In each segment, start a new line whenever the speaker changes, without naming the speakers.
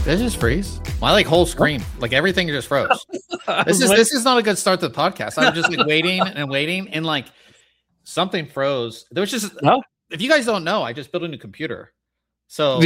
Did it just freeze? My like whole screen, like everything just froze. This is not a good start to the podcast. I'm just like waiting, and like something froze. There was just if you guys don't know, I just built a new computer, so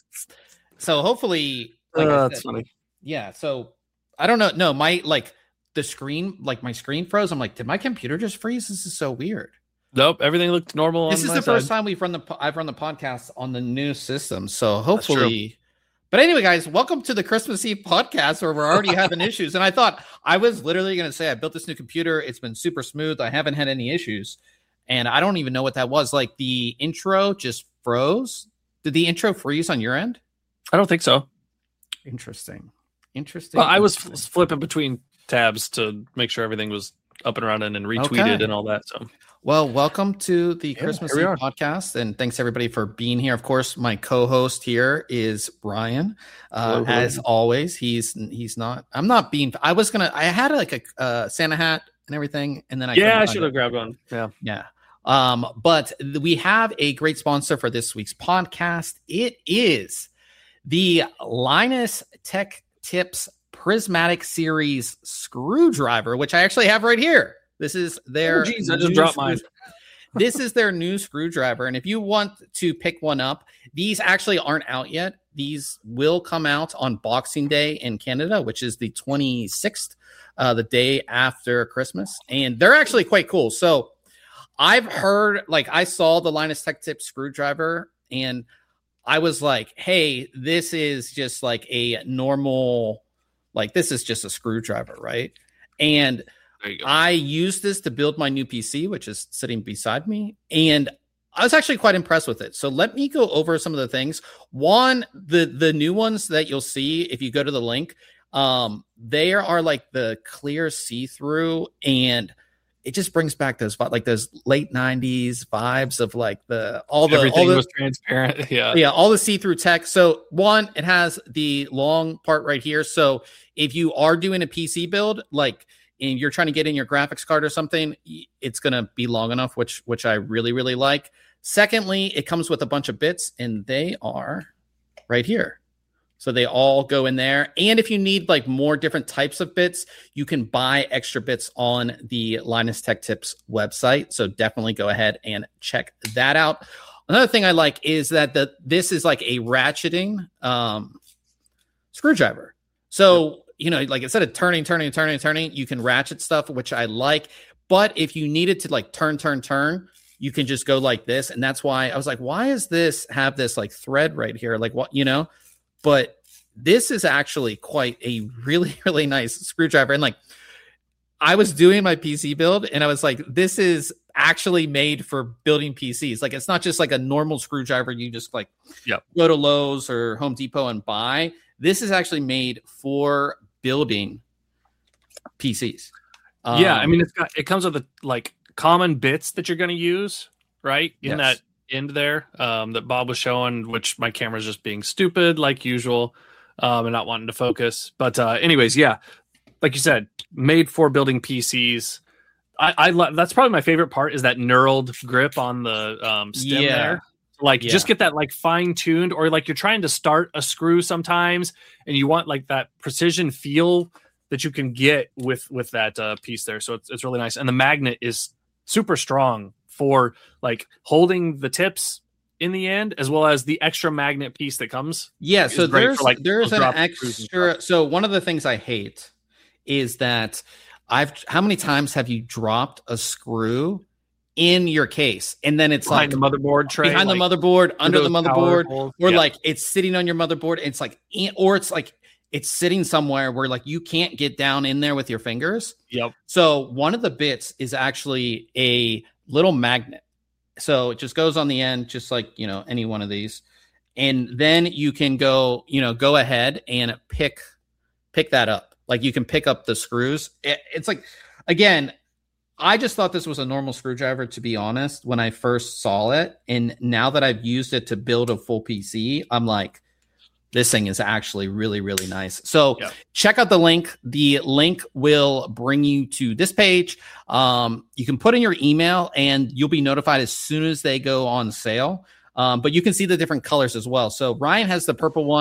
hopefully, like
that's funny.
Yeah, so I don't know. No, my like the screen, like my screen froze. I'm like, did my computer just freeze? This is so weird.
Nope, everything looked normal.
This is the first time I've run the podcast on the new system, so hopefully. But anyway, guys, welcome to the Christmas Eve podcast where we're already having issues. And I thought I was literally going to say I built this new computer. It's been super smooth. I haven't had any issues. And I don't even know what that was. Like the intro just froze. Did the intro freeze on your end?
I don't think so.
Interesting.
Well, I was flipping between tabs to make sure everything was up and running and retweeted and all that. So.
Well, welcome to the Christmas Eve podcast, and thanks everybody for being here. Of course, my co-host here is Brian.
Hello.
As always, he's not. I'm not being. I had like a Santa hat and everything, and then
I should have grabbed one.
Yeah. But we have a great sponsor for this week's podcast. It is the Linus Tech Tips Prismatic Series screwdriver, which I actually have right here. This is their.
I just dropped mine.
This is their new screwdriver, and if you want to pick one up, these actually aren't out yet. These will come out on Boxing Day in Canada, which is the 26th, the day after Christmas, and they're actually quite cool. So, I've heard, like, I saw the Linus Tech Tips screwdriver, and I was like, "Hey, this is just like a normal, like this is just a screwdriver, right?" And I used this to build my new PC, which is sitting beside me, and I was actually quite impressed with it. So let me go over some of the things. One, the new ones that you'll see if you go to the link, they are like the clear see-through, and it just brings back those late 90s vibes of like everything
was transparent.
All the see-through tech. So one, it has the long part right here. So if you are doing a PC build, like, and you're trying to get in your graphics card or something, it's going to be long enough, which I really, really like. Secondly, it comes with a bunch of bits, and they are right here. So they all go in there. And if you need like more different types of bits, you can buy extra bits on the Linus Tech Tips website. So definitely go ahead and check that out. Another thing I like is that this is like a ratcheting screwdriver. So, like instead of turning, you can ratchet stuff, which I like. But if you needed to like turn, you can just go like this. And that's why I was like, why is this have this like thread right here? Like what, but this is actually quite a really, really nice screwdriver. And like, I was doing my PC build and I was like, this is actually made for building PCs. Like, it's not just like a normal screwdriver. You just like go to Lowe's or Home Depot and buy. This is actually made for building PCs.
I mean, it comes with like common bits that you're going to use, right? In that end there that Bob was showing, which my camera's just being stupid like usual and not wanting to focus. But anyways, like you said, made for building PCs. I love, that's probably my favorite part is that knurled grip on the stem there. Like just get that like fine tuned, or like you're trying to start a screw sometimes and you want like that precision feel that you can get with that piece there. So it's really nice. And the magnet is super strong for like holding the tips in the end, as well as the extra magnet piece that comes.
Yeah. So there's an extra. So one of the things I hate is that how many times have you dropped a screw in your case and then it's
behind the motherboard tray,
behind the motherboard, under the motherboard, or like it's sitting on your motherboard. It's like, or it's like it's sitting somewhere where like you can't get down in there with your fingers.
Yep.
So one of the bits is actually a little magnet. So it just goes on the end, just like, any one of these. And then you can go ahead and pick that up. Like you can pick up the screws. It's like, again, I just thought this was a normal screwdriver, to be honest, when I first saw it. And now that I've used it to build a full PC, I'm like, this thing is actually really, really nice. So check out the link. The link will bring you to this page. You can put in your email and you'll be notified as soon as they go on sale. But you can see the different colors as well. So Ryan has the purple one.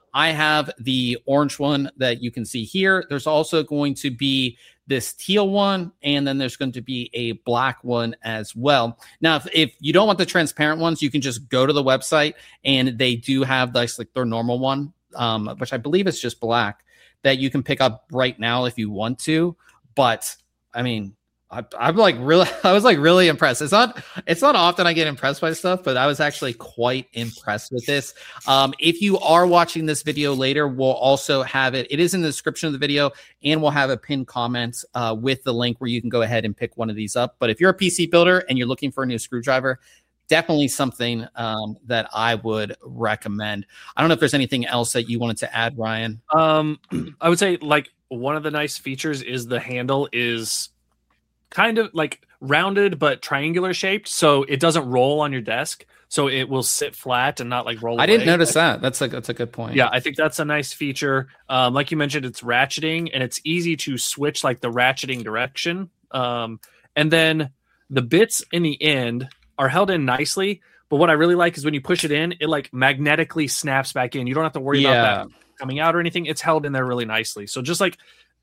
I have the orange one that you can see here. There's also going to be this teal one, and then there's going to be a black one as well. Now, if you don't want the transparent ones, you can just go to the website, and they do have this, like their normal one, which I believe is just black, that you can pick up right now if you want to. But I mean, I was really impressed. It's not often I get impressed by stuff, but I was actually quite impressed with this. If you are watching this video later, we'll also have it. It is in the description of the video, and we'll have a pinned comment with the link where you can go ahead and pick one of these up. But if you're a PC builder and you're looking for a new screwdriver, definitely something that I would recommend. I don't know if there's anything else that you wanted to add, Ryan.
I would say like one of the nice features is the handle is kind of like rounded but triangular shaped, so it doesn't roll on your desk, so it will sit flat and not like roll away.
I didn't notice that. That's a good point.
Yeah, I think that's a nice feature. Like you mentioned, it's ratcheting, and it's easy to switch like the ratcheting direction. And then the bits in the end are held in nicely, but what I really like is when you push it in, it like magnetically snaps back in. You don't have to worry about that coming out or anything. It's held in there really nicely. So just like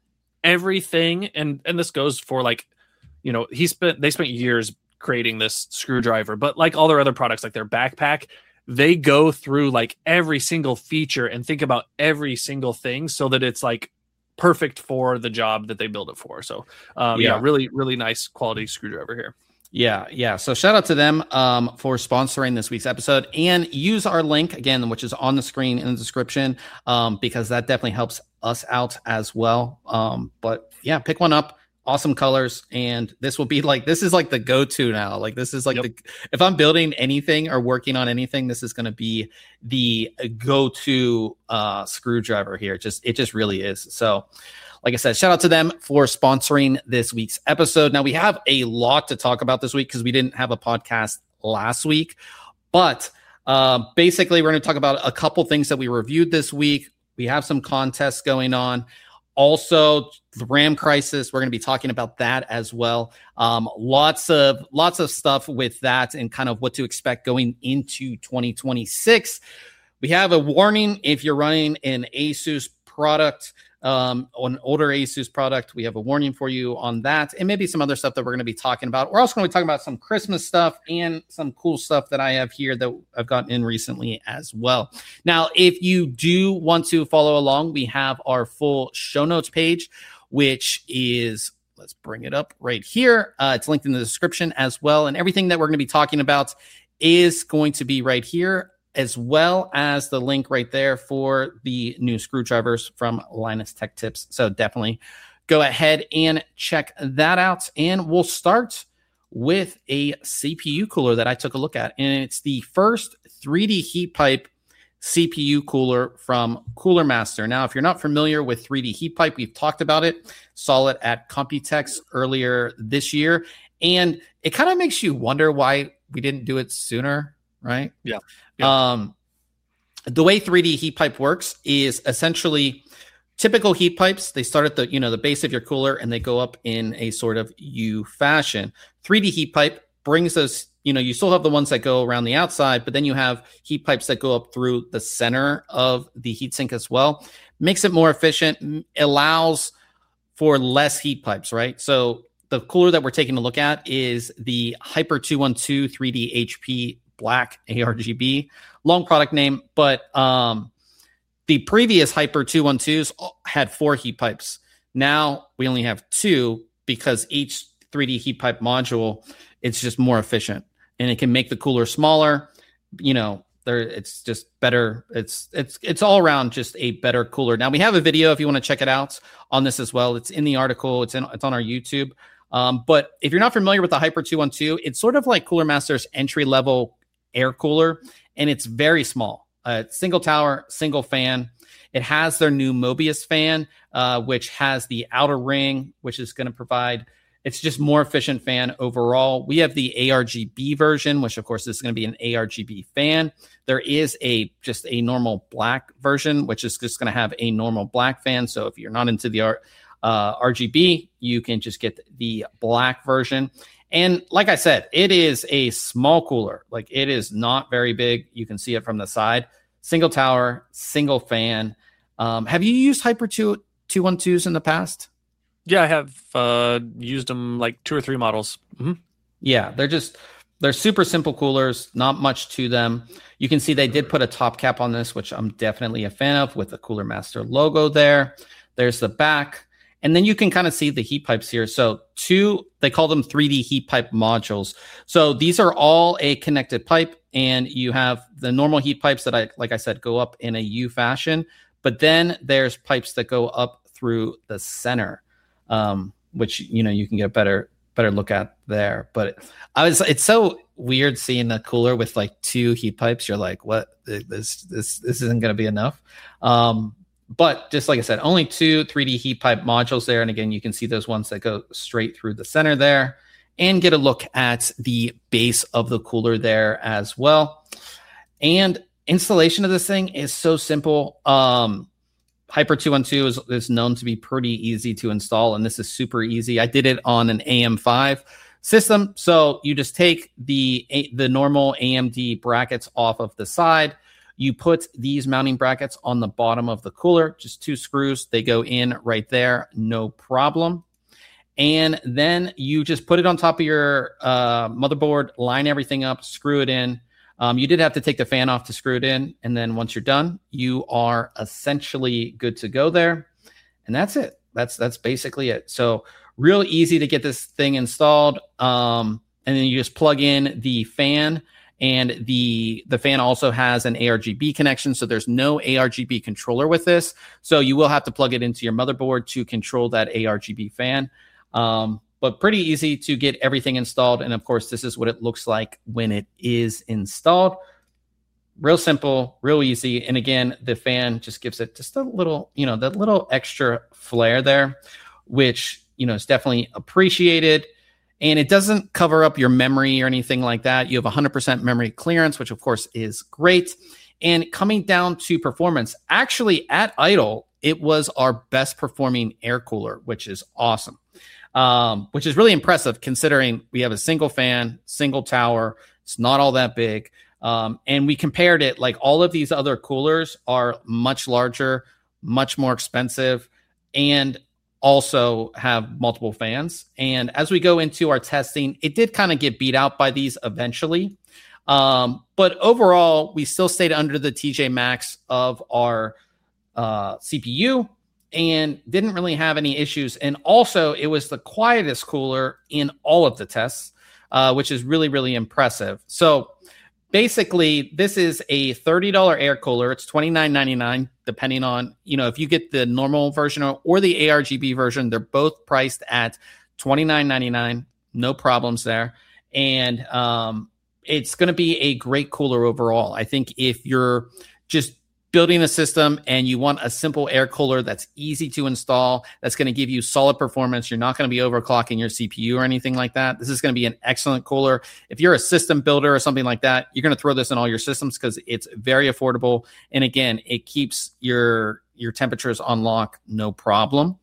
everything, and this goes for like, you know, they spent years creating this screwdriver, but like all their other products, like their backpack, they go through like every single feature and think about every single thing so that it's like perfect for the job that they build it for. So really, really nice quality screwdriver here.
Yeah. So shout out to them for sponsoring this week's episode, and use our link again, which is on the screen in the description, because that definitely helps us out as well. But yeah, pick one up. Awesome colors, and this is like the go-to now. Like this is like if I'm building anything or working on anything, this is going to be the go-to screwdriver here. It just really is. So like I said, shout out to them for sponsoring this week's episode. Now we have a lot to talk about this week because we didn't have a podcast last week, but basically we're going to talk about a couple things that we reviewed this week. We have some contests going on. Also, the RAM crisis, we're going to be talking about that as well. Lots of stuff with that and kind of what to expect going into 2026. We have a warning if you're running an Asus product, an older Asus product. We have a warning for you on that, and maybe some other stuff that we're going to be talking about. We're also going to be talking about some Christmas stuff and some cool stuff that I have here that I've gotten in recently as well. Now, if you do want to follow along, we have our full show notes page, which is, let's bring it up right here. It's linked in the description as well. And everything that we're going to be talking about is going to be right here, as well as the link right there for the new screwdrivers from Linus Tech Tips. So definitely go ahead and check that out. And we'll start with a CPU cooler that I took a look at. And it's the first 3D heat pipe CPU cooler from Cooler Master. Now, if you're not familiar with 3D heat pipe, we've talked about it. Saw it at Computex earlier this year. And it kind of makes you wonder why we didn't do it sooner, right?
Yeah.
The way 3D heat pipe works is essentially typical heat pipes. They start at the base of your cooler and they go up in a sort of U fashion. 3D heat pipe brings those, you still have the ones that go around the outside, but then you have heat pipes that go up through the center of the heatsink as well. Makes it more efficient, allows for less heat pipes, right? So the cooler that we're taking a look at is the Hyper 212 3D HP Black ARGB, long product name, but the previous Hyper 212s had 4 heat pipes. Now we only have 2 because each 3D heat pipe module, it's just more efficient and it can make the cooler smaller. It's just better. It's all around just a better cooler. Now we have a video if you want to check it out on this as well. It's in the article. It's on our YouTube. But if you're not familiar with the Hyper 212, it's sort of like Cooler Master's entry level air cooler, and it's very small. Single tower, single fan. It has their new Mobius fan, which has the outer ring, which is going to provide, it's just more efficient fan overall. We have the ARGB version, which of course is going to be an ARGB fan. There is just a normal black version, which is just going to have a normal black fan. So if you're not into the RGB, you can just get the black version. And like I said, it is a small cooler. Like, it is not very big. You can see it from the side. single tower, single fan. Have you used Hyper 212s in the past?
Yeah, I have used them like 2 or 3 models. Mm-hmm.
Yeah, they're super simple coolers, not much to them. You can see they did put a top cap on this, which I'm definitely a fan of, with the Cooler Master logo there. There's the back. And then you can kind of see the heat pipes here. So they call them 3D heat pipe modules. So these are all a connected pipe, and you have the normal heat pipes that like I said, go up in a U fashion. But then there's pipes that go up through the center, which, you can get a better look at there. But it's so weird seeing the cooler with like 2 heat pipes. You're like, what? This isn't going to be enough. But just like I said, only 2 3D heat pipe modules there. And again, you can see those ones that go straight through the center there, and get a look at the base of the cooler there as well. And installation of this thing is so simple. Hyper 212 is known to be pretty easy to install, and this is super easy. I did it on an AM5 system. So you just take the normal AMD brackets off of the side. You put these mounting brackets on the bottom of the cooler, just 2 screws. They go in right there, no problem. And then you just put it on top of your motherboard, line everything up, screw it in. You did have to take the fan off to screw it in. And then once you're done, you are essentially good to go there. And that's it. That's basically it. So real easy to get this thing installed. And then you just plug in the fan. And the fan also has an ARGB connection, so there's no ARGB controller with this. So you will have to plug it into your motherboard to control that ARGB fan. But pretty easy to get everything installed. And of course, this is what it looks like when it is installed. Real simple, real easy. And again, the fan just gives it just a little, that little extra flair there, which, is definitely appreciated. And it doesn't cover up your memory or anything like that. You have 100% memory clearance, which of course is great. And coming down to performance, actually at idle, it was our best performing air cooler, which is awesome. Which is really impressive considering we have a single fan, single tower. It's not all that big. And we compared it, like all of these other coolers are much larger, much more expensive, and also have multiple fans. And as we go into our testing, it did kind of get beat out by these eventually. But overall, we still stayed under the TJ Maxx of our CPU and didn't really have any issues. And also, it was the quietest cooler in all of the tests, which is really, really impressive. So basically, this is a $30 air cooler. It's $29.99, depending on, if you get the normal version or the ARGB version. They're both priced at $29.99. No problems there. And it's going to be a great cooler overall. I think if you're just building a system and you want a simple air cooler that's easy to install, that's going to give you solid performance, you're not going to be overclocking your CPU or anything like that, this is going to be an excellent cooler. If you're a system builder or something like that, you're going to throw this in all your systems because it's very affordable. And again, it keeps your temperatures on lock, no problem.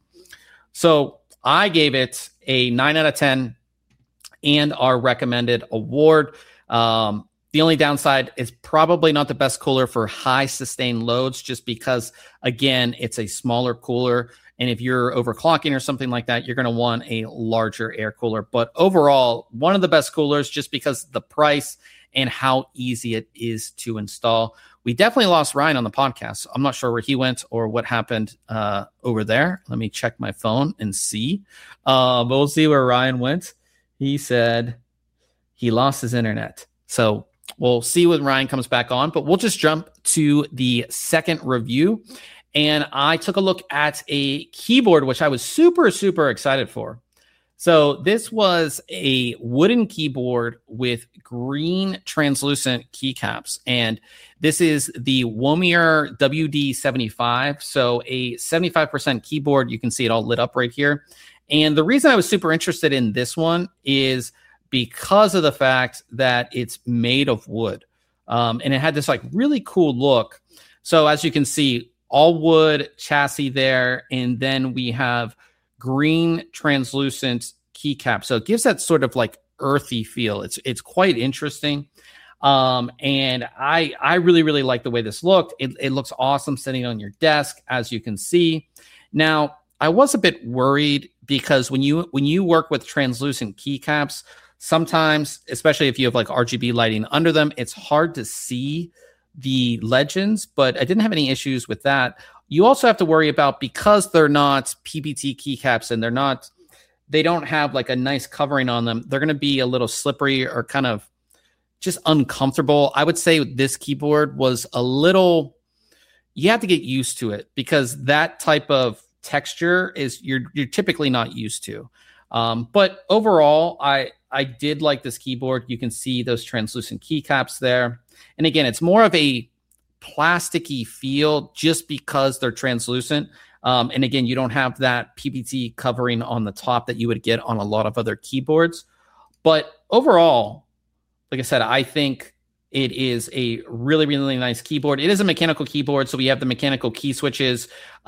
So I gave it a 9 out of 10 and our recommended award. The only downside is probably not the best cooler for high sustained loads, just because, again, it's a smaller cooler. And if you're overclocking or something like that, you're going to want a larger air cooler. But overall, one of the best coolers just because of the price and how easy it is to install. We definitely lost Ryan on the podcast. I'm not sure where he went or what happened over there. Let me check my phone and see. But we'll see where Ryan went. He said he lost his internet. So we'll see when Ryan comes back on, but we'll just jump to the second review. And I took a look at a keyboard, which I was super, super excited for. So this was a wooden keyboard with green translucent keycaps. And this is the Womier WD75. So a 75% keyboard. You can see it all lit up right here. And the reason I was super interested in this one is because of the fact that it's made of wood. And it had this like really cool look. So as you can see, all wood chassis there. And then we have green translucent keycap. So it gives that sort of like earthy feel. It's quite interesting. And I really, really like the way this looked. It looks awesome sitting on your desk, as you can see. Now, I was a bit worried because when you work with translucent keycaps, sometimes, especially if you have like RGB lighting under them, it's hard to see the legends, but I didn't have any issues with that. You also have to worry about, because they're not PBT keycaps and they don't have like a nice covering on them, they're going to be a little slippery or kind of just uncomfortable. I would say this keyboard was a little, you have to get used to it because that type of texture is you're typically not used to. But overall, I did like this keyboard. You can see those translucent keycaps there. And again, it's more of a plasticky feel just because they're translucent. And again, you don't have that PBT covering on the top that you would get on a lot of other keyboards. But overall, like I said, I think it is a really, really nice keyboard. It is a mechanical keyboard. So we have the mechanical key switches,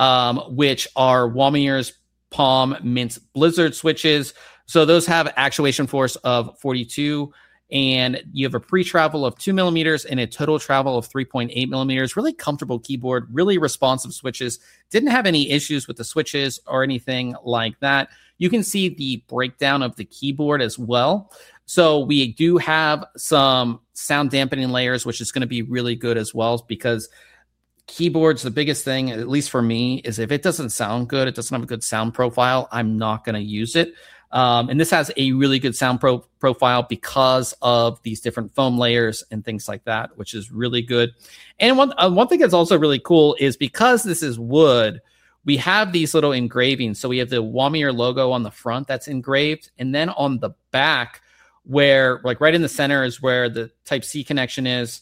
which are Walmir's Palm Mint Blizzard switches. So those have actuation force of 42, and you have a pre-travel of 2 millimeters and a total travel of 3.8 millimeters. Really comfortable keyboard, really responsive switches. Didn't have any issues with the switches or anything like that. You can see the breakdown of the keyboard as well. So we do have some sound dampening layers, which is going to be really good as well, because keyboards, the biggest thing, at least for me, is if it doesn't sound good, it doesn't have a good sound profile, I'm not going to use it. And this has a really good sound profile because of these different foam layers and things like that, which is really good. And one thing that's also really cool is because this is wood, we have these little engravings. So we have the Walmir logo on the front that's engraved. And then on the back, where like right in the center is where the Type-C connection is,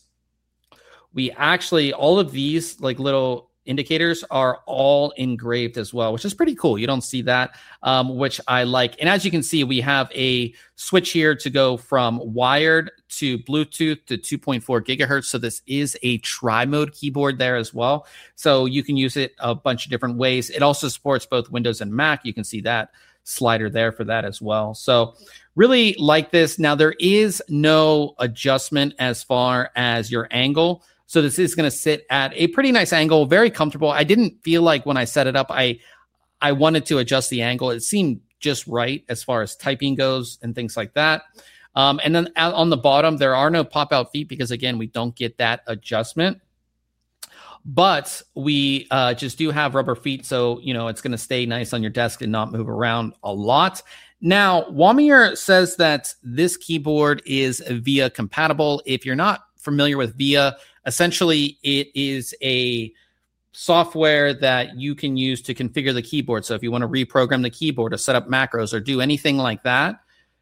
we actually, all of these like little indicators are all engraved as well, which is pretty cool. You don't see that, which I like. And as you can see, we have a switch here to go from wired to Bluetooth to 2.4 gigahertz. So this is a tri-mode keyboard there as well. So you can use it a bunch of different ways. It also supports both Windows and Mac. You can see that slider there for that as well. So really like this. Now there is no adjustment as far as your angle. So this is going to sit at a pretty nice angle, very comfortable. I didn't feel like when I set it up, I wanted to adjust the angle. It seemed just right as far as typing goes and things like that. And then on the bottom, there are no pop-out feet because, again, we don't get that adjustment. But we just do have rubber feet, so it's going to stay nice on your desk and not move around a lot. Now, Walmir says that this keyboard is VIA compatible. If you're not familiar with VIA, essentially it is a software that you can use to configure the keyboard. So if you want to reprogram the keyboard or set up macros or do anything like that,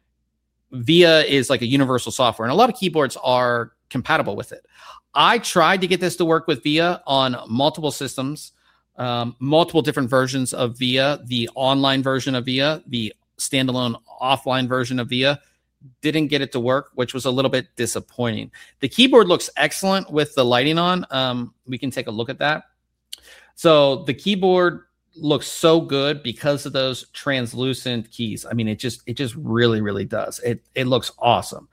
VIA is like a universal software, and a lot of keyboards are compatible with it. I tried to get this to work with VIA on multiple systems, multiple different versions of VIA, the online version of VIA, the standalone offline version of VIA. Didn't get it to work, which was a little bit disappointing. The keyboard looks excellent with the lighting on. We can take a look at that. So the keyboard looks so good because of those translucent keys. I mean, it just really, really does. It looks awesome.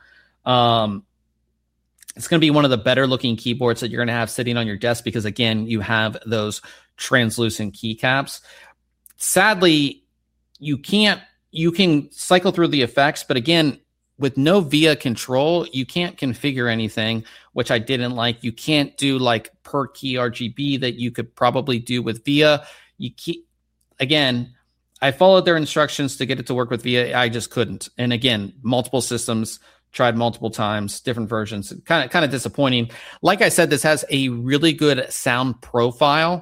It's going to be one of the better looking keyboards that you're going to have sitting on your desk because, again, you have those translucent keycaps. Sadly, you can cycle through the effects, but again, with no VIA control, you can't configure anything, which I didn't like. You can't do like per key RGB that you could probably do with VIA. Again, I followed their instructions to get it to work with VIA. I just couldn't. And again, multiple systems, tried multiple times, different versions, kind of disappointing. Like I said, this has a really good sound profile.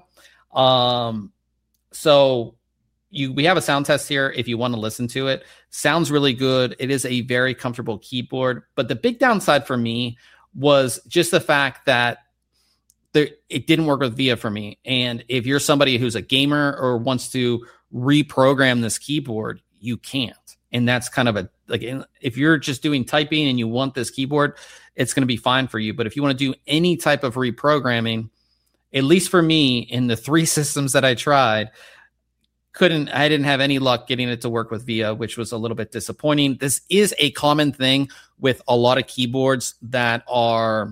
So we have a sound test here if you want to listen to it. Sounds really good. It is a very comfortable keyboard. But the big downside for me was just the fact that it didn't work with VIA for me. And if you're somebody who's a gamer or wants to reprogram this keyboard, you can't. And that's kind of if you're just doing typing and you want this keyboard, it's going to be fine for you. But if you want to do any type of reprogramming, at least for me, in the 3 systems that I tried, I didn't have any luck getting it to work with VIA, which was a little bit disappointing. This is a common thing with a lot of keyboards that are,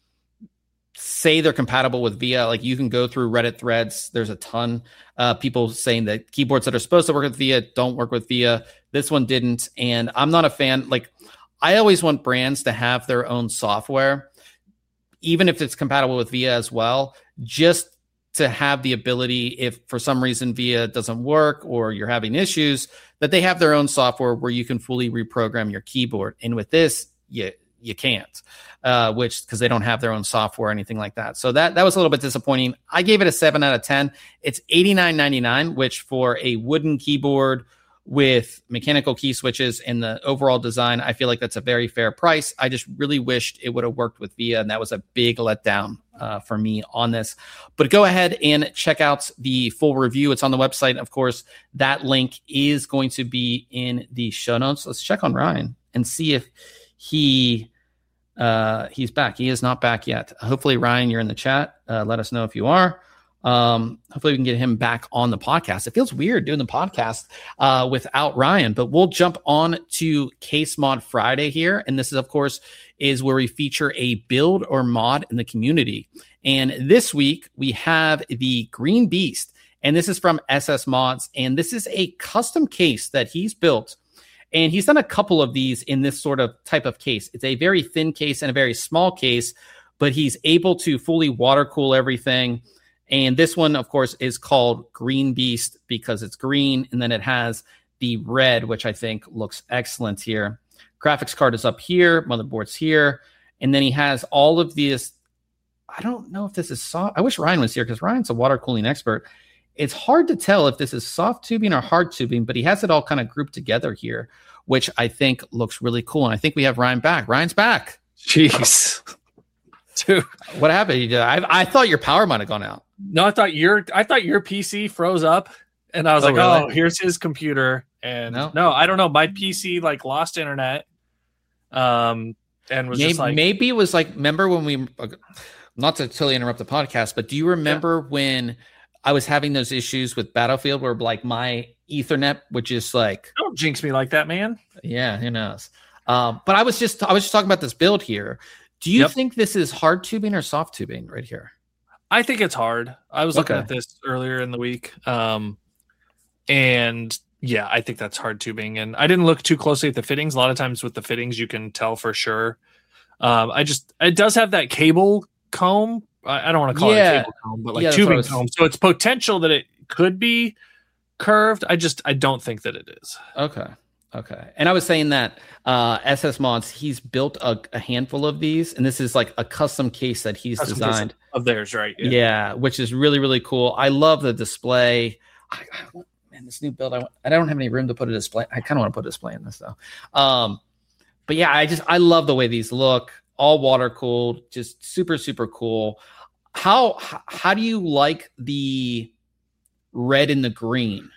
say they're compatible with VIA. Like you can go through Reddit threads. There's a ton people saying that keyboards that are supposed to work with VIA don't work with VIA. This one didn't. And I'm not a fan. Like I always want brands to have their own software, even if it's compatible with VIA as well, just to have the ability, if for some reason VIA doesn't work or you're having issues, that they have their own software where you can fully reprogram your keyboard. And with this, you can't, which because they don't have their own software or anything like that. So that was a little bit disappointing. I gave it a 7 out of 10. It's $89.99, which for a wooden keyboard with mechanical key switches and the overall design, I feel like that's a very fair price. I just really wished it would have worked with VIA, and that was a big letdown for me on this. But go ahead and check out the full review. It's on the website. Of course, that link is going to be in the show notes. Let's check on Ryan and see if he's back. He is not back yet. Hopefully, Ryan, you're in the chat. Let us know if you are. Hopefully we can get him back on the podcast. It feels weird doing the podcast without Ryan, but we'll jump on to Case Mod Friday here. And this is, of course, is where we feature a build or mod in the community. And this week we have the Green Beast, and this is from SS Mods. And this is a custom case that he's built. And he's done a couple of these in this sort of type of case. It's a very thin case and a very small case, but he's able to fully water cool everything. And this one, of course, is called Green Beast because it's green. And then it has the red, which I think looks excellent here. Graphics card is up here. Motherboard's here. And then he has all of these. I don't know if this is soft. I wish Ryan was here because Ryan's a water cooling expert. It's hard to tell if this is soft tubing or hard tubing, but he has it all kind of grouped together here, which I think looks really cool. And I think we have Ryan back. Ryan's back.
Jeez. Dude.
What happened? I thought your power might have gone out.
No, I thought your PC froze up, and I was like, really? "Oh, here's his computer." And no, I don't know. My PC like lost internet, and was just like,
maybe it was like. Remember when we? Not to totally interrupt the podcast, but do you remember when I was having those issues with Battlefield, where like my Ethernet would just like
don't jinx me like that, man.
Yeah, who knows? But I was just talking about this build here. Do you think this is hard tubing or soft tubing right here?
I think it's hard. I was looking at this earlier in the week. And yeah, I think that's hard tubing. And I didn't look too closely at the fittings. A lot of times with the fittings, you can tell for sure. It does have that cable comb. I don't want to call it a cable comb, but like tubing comb. So it's potential that it could be curved. I don't think that it is.
Okay. And I was saying that SS Mods, he's built a handful of these, and this is like a custom case that he's designed.
Of theirs, right?
Yeah, which is really, really cool. I love the display. Man, this new build, I don't have any room to put a display. I kind of want to put a display in this, though. But yeah, I love the way these look. All water cooled, just super, super cool. How do you like the red and the green?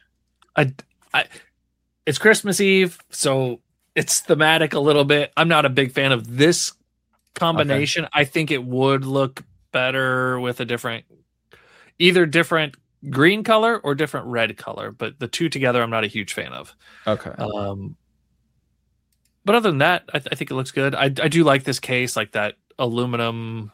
It's Christmas Eve, so it's thematic a little bit. I'm not a big fan of this combination. I think it would look better with either different green color or different red color, but the two together, I'm not a huge fan of.
Okay.
But other than that, I think it looks good. I do like this case, like that aluminum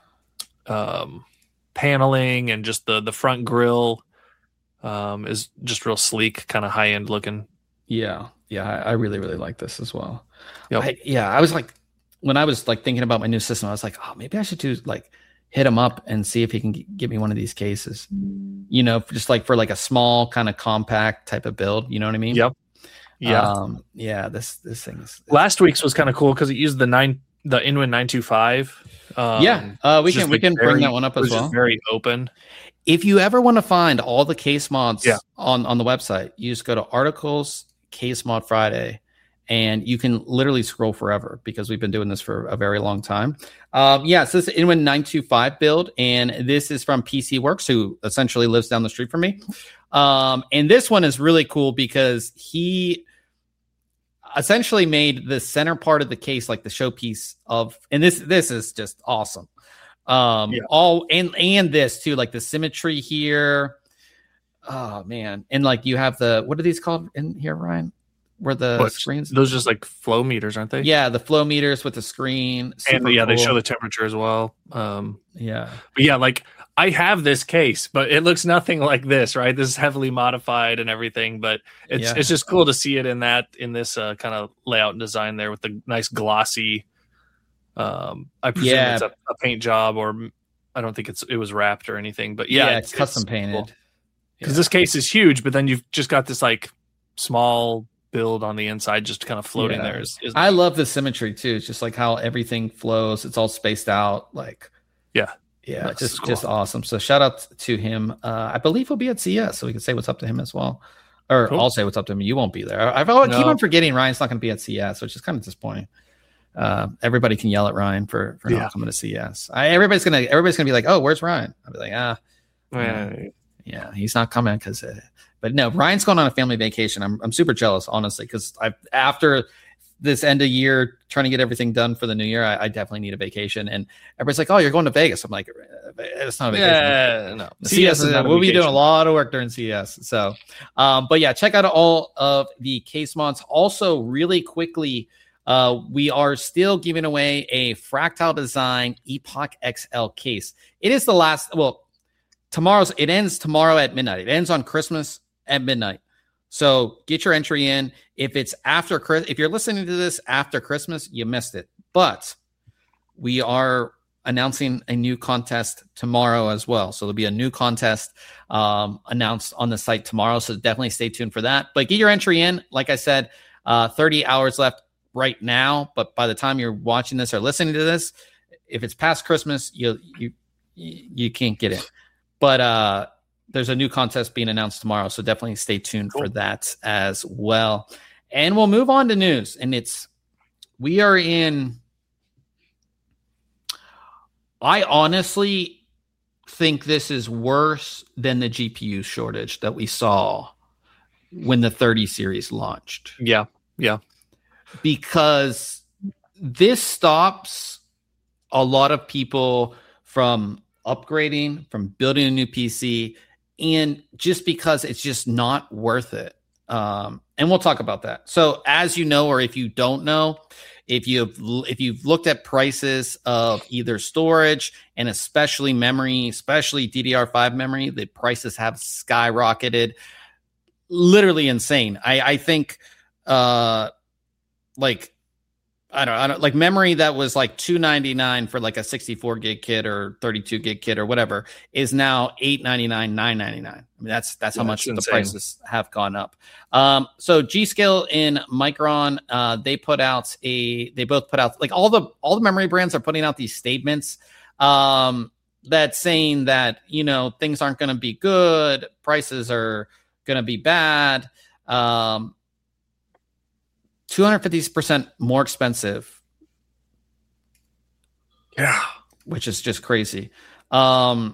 paneling and just the front grille is just real sleek, kind of high end looking.
Yeah, I really, really like this as well.
Yep.
I was like, when I was like thinking about my new system, I was like, oh, maybe I should hit him up and see if he can get me one of these cases. You know, just like for like a small kind of compact type of build. You know what I mean?
Yep. Yeah.
This thing is.
Last week's was kind of cool because it used the Inwin 925.
We can bring that one up as well.
Very open.
If you ever want to find all the case mods on the website, you just go to articles, Case Mod Friday, and you can literally scroll forever because we've been doing this for a very long time. So this is Inwin 925 build, and this is from PC Works, who essentially lives down the street from me. And this one is really cool because he essentially made the center part of the case like the showpiece of, and this is just awesome. All and this too, like the symmetry here. Oh man, and like you have what are these called in here, Ryan? where the screens.
Those just like flow meters, aren't they?
Yeah, the flow meters with the screen.
And yeah, cool. They show the temperature as well.
Yeah.
But yeah, like I have this case, but it looks nothing like this, right? This is heavily modified and everything, but it's just cool to see it in this kind of layout and design there with the nice glossy. I presume it's a paint job, or I don't think it was wrapped or anything, but
it's custom painted.
Cool. Because this case is huge, but then you've just got this like small build on the inside just kind of floating there.
I love the symmetry too. It's just like how everything flows. It's all spaced out. Like, just awesome. So shout out to him. I believe he'll be at CES, so we can say what's up to him as well. Or cool. I'll say what's up to him. You won't be there. I keep on forgetting Ryan's not going to be at CES, which is kind of disappointing. Everybody can yell at Ryan for not coming to CES. Everybody's gonna be like, "Oh, where's Ryan?" I'll be like, yeah, he's not coming because." But no, Ryan's going on a family vacation. I'm super jealous, honestly, because after this end of year trying to get everything done for the new year, I definitely need a vacation. And everybody's like, "Oh, you're going to Vegas?" I'm like, "It's not a vacation."
Yeah, no.
CES we'll be doing a lot of work during CES. So, but yeah, check out all of the case mods. Also, really quickly. We are still giving away a Fractal Design Epoch XL case. It is the last. Well, it ends tomorrow at midnight. It ends on Christmas at midnight. So get your entry in. If you're listening to this after Christmas, you missed it. But we are announcing a new contest tomorrow as well. So there'll be a new contest announced on the site tomorrow. So definitely stay tuned for that. But get your entry in. Like I said, 30 hours left right now, but by the time you're watching this or listening to this, if it's past Christmas, you can't get it. But there's a new contest being announced tomorrow, so definitely stay tuned for that as well. And we'll move on to news, and I honestly think this is worse than the GPU shortage that we saw when the 30 series launched.
Yeah.
Because this stops a lot of people from upgrading, from building a new PC, and just because it's just not worth it. And we'll talk about that. So as you know, or if you don't know, if you've looked at prices of either storage and especially memory, especially DDR5 memory, the prices have skyrocketed, literally insane. I think like I don't like memory that was like $299 for like a 64 gig kit or 32 gig kit or whatever is now $899, $999. I mean, that's how much the prices have gone up. So G.Skill and Micron, they both put out like all the memory brands are putting out these statements that saying that, things aren't going to be good. Prices are going to be bad. 250% more expensive.
Yeah.
Which is just crazy. Yeah,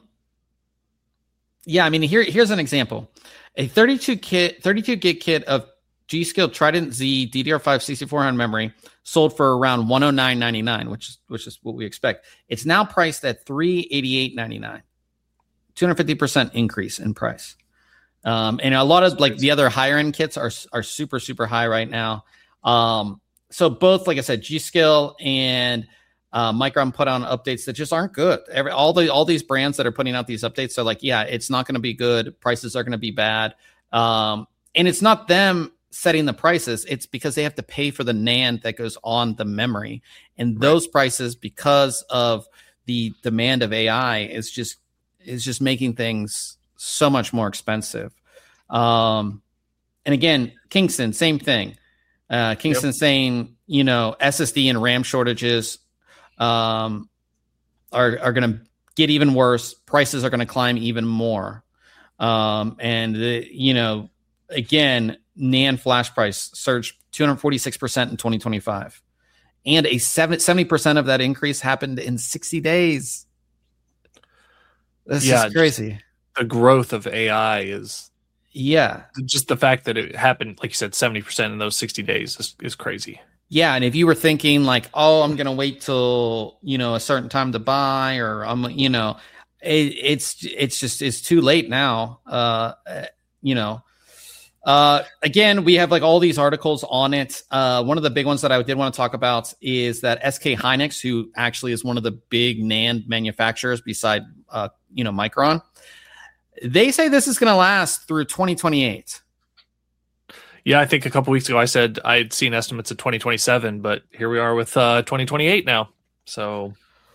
I mean, here's an example. A 32 gig kit of G.Skill Trident Z DDR5 6400 memory sold for around $109.99, which is what we expect. It's now priced at $388.99. 250% increase in price. And a lot of like the other higher end kits are super, super high right now. So both, like I said, G.Skill and Micron put on updates that just aren't good. All these brands that are putting out these updates are like, yeah, it's not going to be good. Prices are going to be bad. And it's not them setting the prices. It's because they have to pay for the NAND that goes on the memory. And those prices, because of the demand of AI, is just making things so much more expensive. And again, Kingston, same thing. Kingston saying, SSD and RAM shortages are going to get even worse. Prices are going to climb even more. And again, NAND flash price surged 246% in 2025. And 70% of that increase happened in 60 days. This is crazy.
The growth of AI is...
Yeah.
Just the fact that it happened, like you said, 70% in those 60 days is crazy.
Yeah. And if you were thinking like, oh, I'm going to wait till, a certain time to buy, or it's too late now. Again, we have like all these articles on it. One of the big ones that I did want to talk about is that SK Hynix, who actually is one of the big NAND manufacturers beside, Micron, they say this is going to last through 2028.
Yeah, I think a couple weeks ago I said I'd seen estimates of 2027, but here we are with 2028 now. So,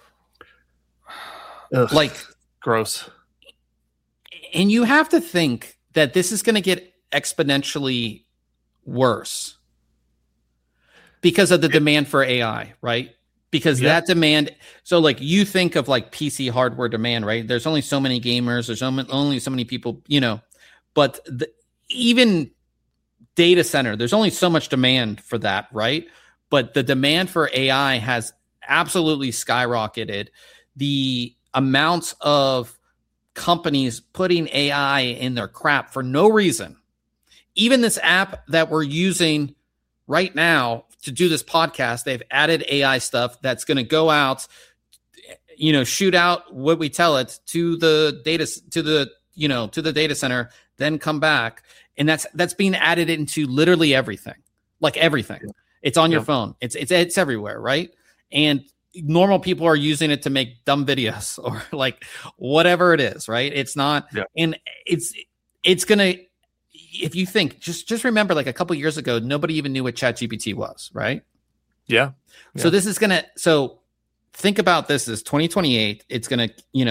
like,
gross.
And you have to think that this is going to get exponentially worse because of the demand for AI, right? Because that demand, so like you think of like PC hardware demand, right? There's only so many gamers, there's only so many people, but even data center, there's only so much demand for that, right? But the demand for AI has absolutely skyrocketed. The amounts of companies putting AI in their crap for no reason. Even this app that we're using right now to do this podcast, they've added AI stuff that's going to go out, shoot out what we tell it to the data center, then come back. And that's being added into literally everything, like everything. Yeah. It's on your phone. It's everywhere, right? And normal people are using it to make dumb videos or like whatever it is, right? It's not, and it's gonna. If you think, just remember, like a couple years ago, nobody even knew what ChatGPT was, right?
Yeah.
So this is gonna. So think about this as 2028. It's gonna,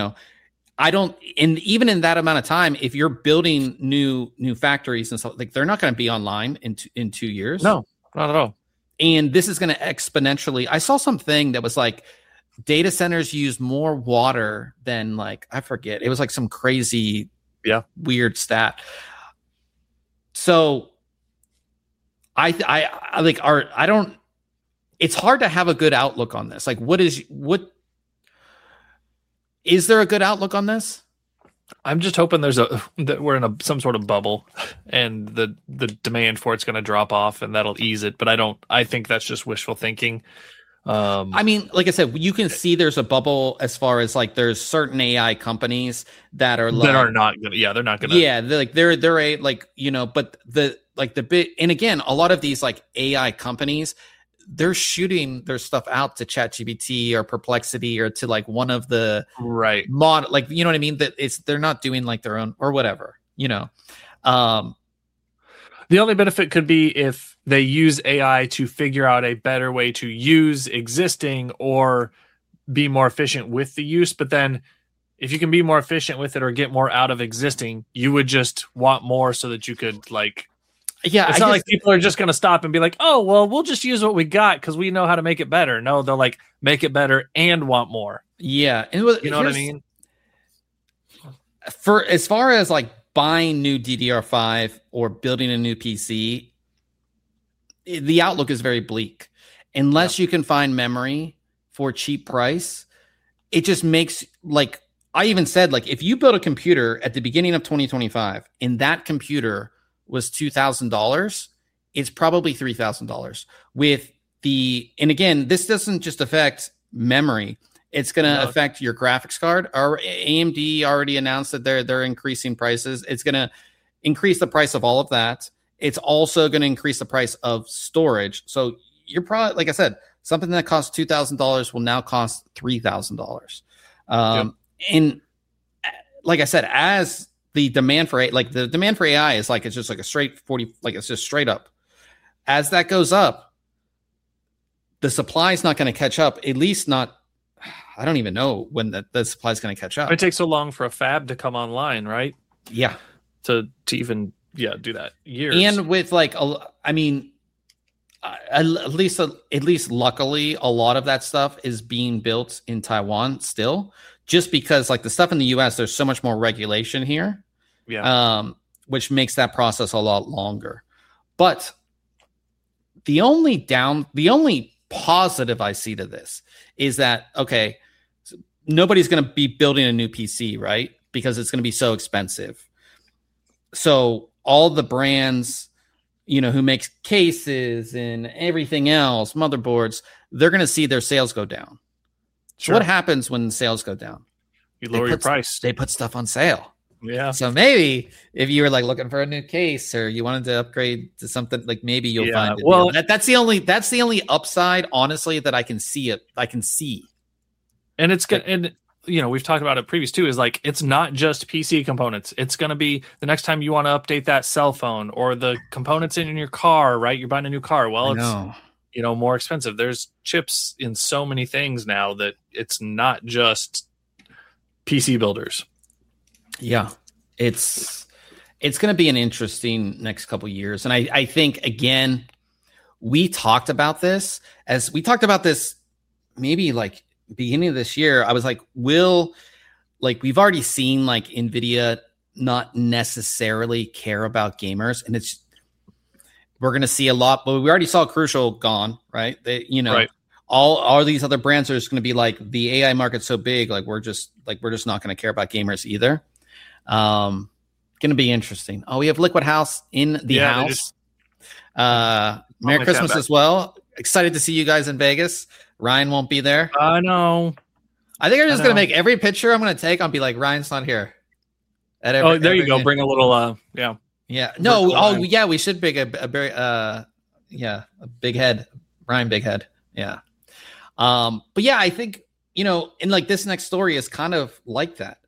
and even in that amount of time, if you're building new factories and stuff, like they're not going to be online in 2 years.
No, not at all.
And this is going to exponentially. I saw something that was like data centers use more water than like, I forget. It was like some crazy, weird stat. So I don't, it's hard to have a good outlook on this. Like is there a good outlook on this?
I'm just hoping that we're in some sort of bubble and the demand for it's going to drop off and that'll ease it. But I think that's just wishful thinking.
I mean, like I said, you can see there's a bubble as far as like there's certain AI companies that are
not going to, they're not going to.
Yeah. They're a, like, but the bit, and again, a lot of these like AI companies, they're shooting their stuff out to ChatGPT or Perplexity or to like one of the mod, like, you know what I mean? That they're not doing like their own or whatever, The
only benefit could be if they use AI to figure out a better way to use existing or be more efficient with the use. But then if you can be more efficient with it or get more out of existing, you would just want more so that you could like, it's not like people are just going to stop and be like, oh, well, we'll just use what we got because we know how to make it better. No, they'll like make it better and want more.
Yeah. And
you know what I mean?
For as far as like buying new DDR5 or building a new PC, the outlook is very bleak. Unless you can find memory for a cheap price, it just makes like, I even said, like, if you build a computer at the beginning of 2025 and that computer was $2,000, it's probably $3,000 and again, this doesn't just affect memory. It's going to affect your graphics card. Our AMD already announced that they're increasing prices. It's going to increase the price of all of that. It's also going to increase the price of storage. So you're probably, like I said, something that costs $2,000 will now cost $3,000. And like I said, as the demand for AI is like, it's just like a straight 40, like it's just straight up. As that goes up, the supply is not going to catch up, at least not. I don't even know when the supply is going to catch up.
It takes so long for a fab to come online, right?
Yeah.
To even do that years.
And with like, I mean, at least luckily, a lot of that stuff is being built in Taiwan still, just because like the stuff in the US, there's so much more regulation here, which makes that process a lot longer. But the only positive I see to this is that, okay, nobody's going to be building a new PC, right? Because it's going to be so expensive. So all the brands, who makes cases and everything else, motherboards, they're going to see their sales go down. Sure. So what happens when sales go down?
You lower your price.
They put stuff on sale.
Yeah.
So maybe if you were like looking for a new case or you wanted to upgrade to something, like maybe you'll find it.
Well,
that's the only upside, honestly, that I can see it. I can see.
And it's good. And we've talked about it previous too, is like, it's not just PC components. It's going to be the next time you want to update that cell phone or the components in your car, right? You're buying a new car. Well, it's, more expensive. There's chips in so many things now that it's not just PC builders.
Yeah, it's going to be an interesting next couple years. And I think, again, we talked about this maybe like beginning of this year. I was like, we've already seen like NVIDIA not necessarily care about gamers. And we're going to see a lot, but we already saw Crucial gone, right? Right. All these other brands are just going to be like, the AI market's so big, like we're just not going to care about gamers either. Going to be interesting. Oh, we have Liquid House in the house. Merry Christmas as well. Excited to see you guys in Vegas. Ryan won't be there.
I know.
I think I'm just going to make every picture I'm going to take. I'll be like, Ryan's not here.
There you go. Bring a little,
Yeah. No. Oh, yeah. We should big a big head. Ryan Big Head. Yeah. But yeah, I think, and like this next story is kind of like that.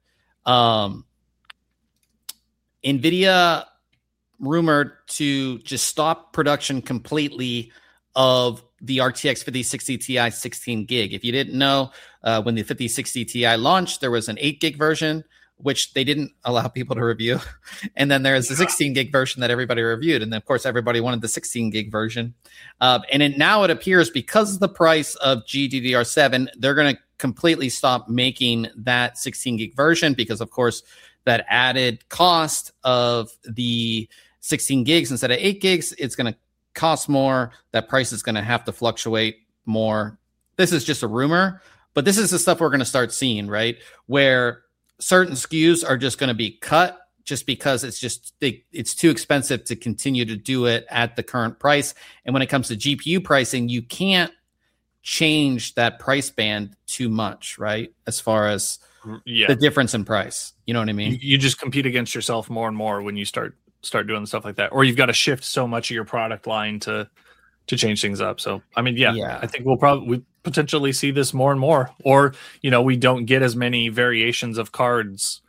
NVIDIA rumored to just stop production completely of the RTX 5060 Ti 16 gig. If you didn't know, when the 5060 Ti launched, there was an 8 gig version, which they didn't allow people to review. And then there's the 16 gig version that everybody reviewed. And then, of course, everybody wanted the 16 gig version. And now it appears, because of the price of GDDR7, they're going to completely stop making that 16 gig version because, of course, that added cost of the 16 gigs instead of 8 gigs, it's going to cost more. That price is going to have to fluctuate more. This is just a rumor, but this is the stuff we're going to start seeing, right? Where certain SKUs are just going to be cut just because it's too expensive to continue to do it at the current price. And when it comes to GPU pricing, you can't change that price band too much, right? As far as the difference in price. You know what I mean?
You just compete against yourself more and more when you start doing stuff like that, or you've got to shift so much of your product line to change things up. So, I mean, I think we potentially see this more and more, or, we don't get as many variations of cards,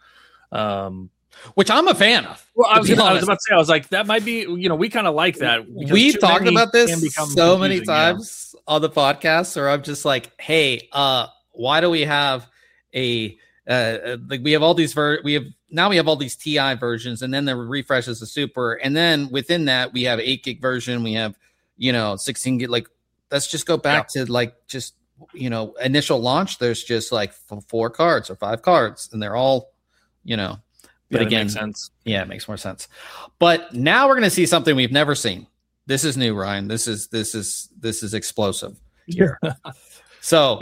which I'm a fan of.
Well, I was about to say, I was like, that might be, we kind of like that.
We've talked about this so many times on the podcast, or I'm just like, hey, why do we have we have all these we have all these TI versions, and then the refreshes the super, and then within that we have 8 gig version, we have 16 gig. Like, let's just go back to like just initial launch. There's just like 4 cards or 5 cards, and they're all But again,
makes sense.
Yeah, it makes more sense. But now we're going to see something we've never seen. This is new, Ryan. This is explosive here. So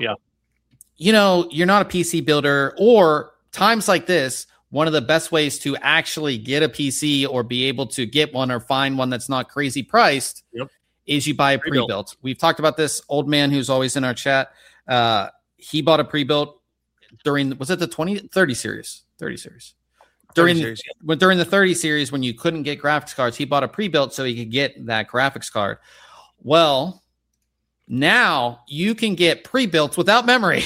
you're not a PC builder, or times like this, one of the best ways to actually get a PC or be able to get one or find one that's not crazy priced is you buy a pre-built. We've talked about this. Old man who's always in our chat, he bought a pre-built during, was it the 30 series? During the 30 series, when you couldn't get graphics cards, he bought a pre-built so he could get that graphics card. Well, now you can get pre-built without memory.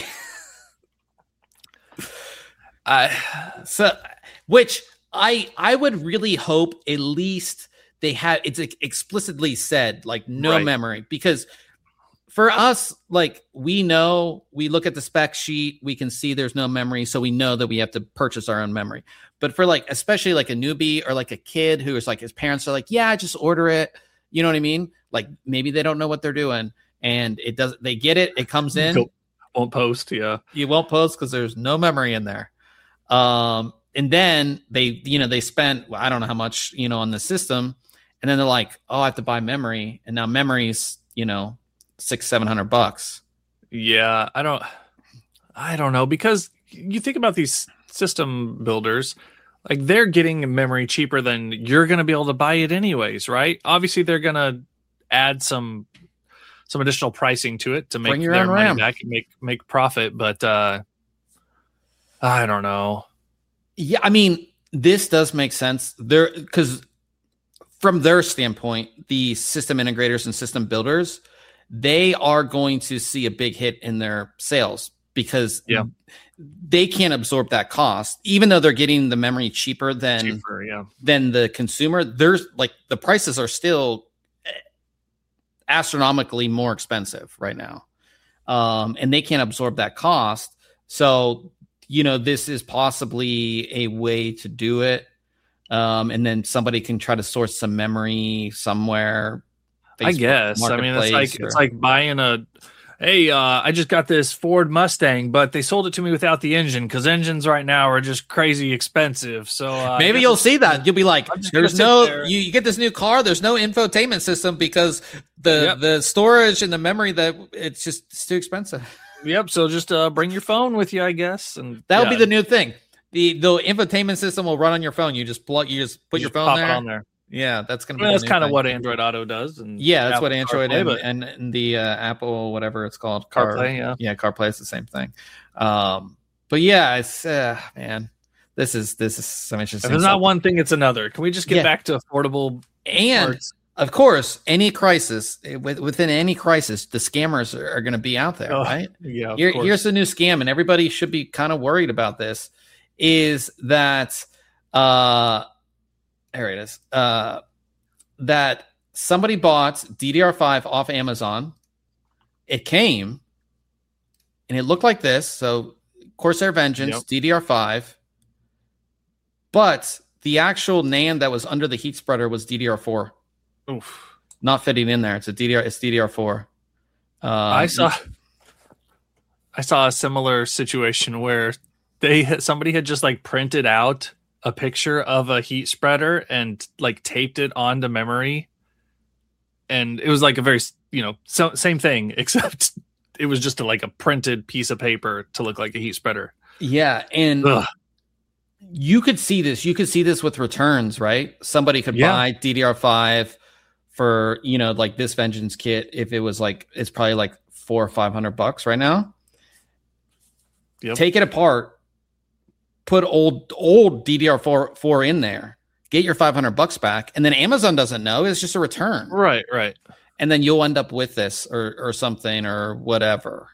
Which I would really hope at least they have, it's explicitly said, like no memory, because for us, like we look at the spec sheet, we can see there's no memory, so we know that we have to purchase our own memory. But for like, especially like a newbie or like a kid who is like, his parents are like, yeah, just order it. You know what I mean? Like maybe they don't know what they're doing, and they get it. It comes in.
Won't post. Yeah.
You won't post because there's no memory in there. And then they spent, I don't know how much, on the system. And then they're like, oh, I have to buy memory. And now memory's, $600-700.
Yeah. I don't know, because you think about these system builders, like they're getting memory cheaper than you're going to be able to buy it anyways, right? Obviously they're going to add some additional pricing to it to make their money back and make profit. But I don't know.
Yeah. I mean, this does make sense there, because from their standpoint, the system integrators and system builders, they are going to see a big hit in their sales because they can't absorb that cost, even though they're getting the memory cheaper than the consumer. There's like the prices are still astronomically more expensive right now, and they can't absorb that cost. So, this is possibly a way to do it. And then somebody can try to source some memory somewhere.
Facebook, I guess. I mean, it's like buying I just got this Ford Mustang, but they sold it to me without the engine because engines right now are just crazy expensive. So
maybe you'll see that. You'll be like, there's you get this new car. There's no infotainment system because the storage and the memory it's too expensive.
Yep. So just bring your phone with you, I guess. And
that'll be the new thing. The infotainment system will run on your phone. You just put your phone there.
On there.
Yeah, that's going to be.
That's kind of what Android Auto does. And
that's what Android and the Apple, whatever it's called,
CarPlay.
CarPlay is the same thing. But yeah, it's man, this is some interesting.
If there's not one thing, it's another. Can we just get back to affordable
parts? Of course, any crisis within any crisis, the scammers are going to be out there, right?
Yeah.
Here's the new scam, and everybody should be kind of worried about this. Is that there it is. That somebody bought DDR5 off Amazon. It came, and it looked like this. So Corsair Vengeance, DDR5. But the actual NAND that was under the heat spreader was DDR4.
Oof.
Not fitting in there. It's DDR4.
I saw a similar situation where somebody had just like printed out a picture of a heat spreader and like taped it onto memory, and it was like a very same thing, except it was just a printed piece of paper to look like a heat spreader.
Yeah, and you could see this. You could see this with returns, right? Somebody could buy DDR5 for like this Vengeance kit if it was it's probably like $400 or $500 right now.
Yep.
Take it apart. Put old DDR4 in there, get your $500 back, and then Amazon doesn't know. It's just a return.
Right.
And then you'll end up with this or something or whatever.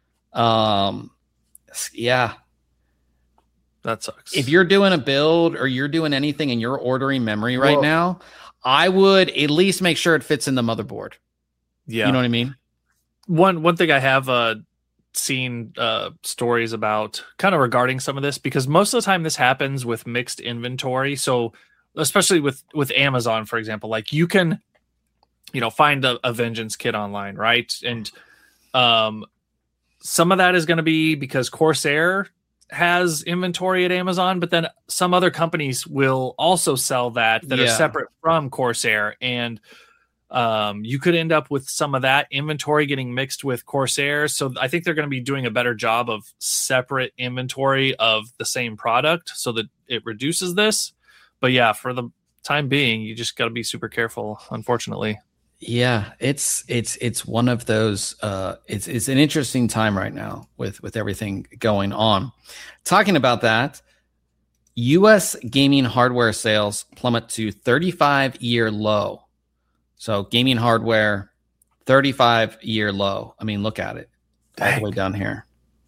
Yeah.
That sucks.
If you're doing a build or you're doing anything and you're ordering memory right now, I would at least make sure it fits in the motherboard.
Yeah.
You know what I mean?
One thing I have seen stories about kind of regarding some of this, because most of the time this happens with mixed inventory. So especially with Amazon, for example, like you can find a Vengeance kit online, right? And some of that is going to be because Corsair has inventory at Amazon, but then some other companies will also sell that are separate from Corsair, and you could end up with some of that inventory getting mixed with Corsair. So I think they're going to be doing a better job of separate inventory of the same product so that it reduces this. But yeah, for the time being, you just got to be super careful, unfortunately.
Yeah, it's one of those. It's an interesting time right now with everything going on. Talking about that, U.S. gaming hardware sales plummet to 35-year low. So gaming hardware, 35-year low. I mean, look at it all the way down here.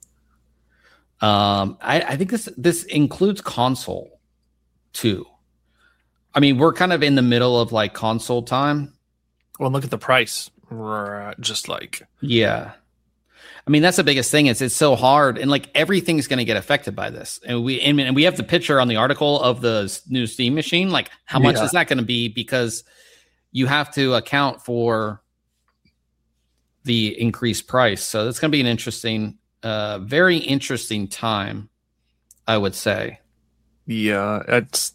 I think this includes console too. I mean, we're kind of in the middle of like console time.
Well, look at the price. Just
yeah. I mean, that's the biggest thing. It's so hard, and like everything's going to get affected by this. And we have the picture on the article of the new Steam machine. Like, how much is that going to be? Because you have to account for the increased price. So it's going to be an interesting, very interesting time, I would say.
Yeah, it's.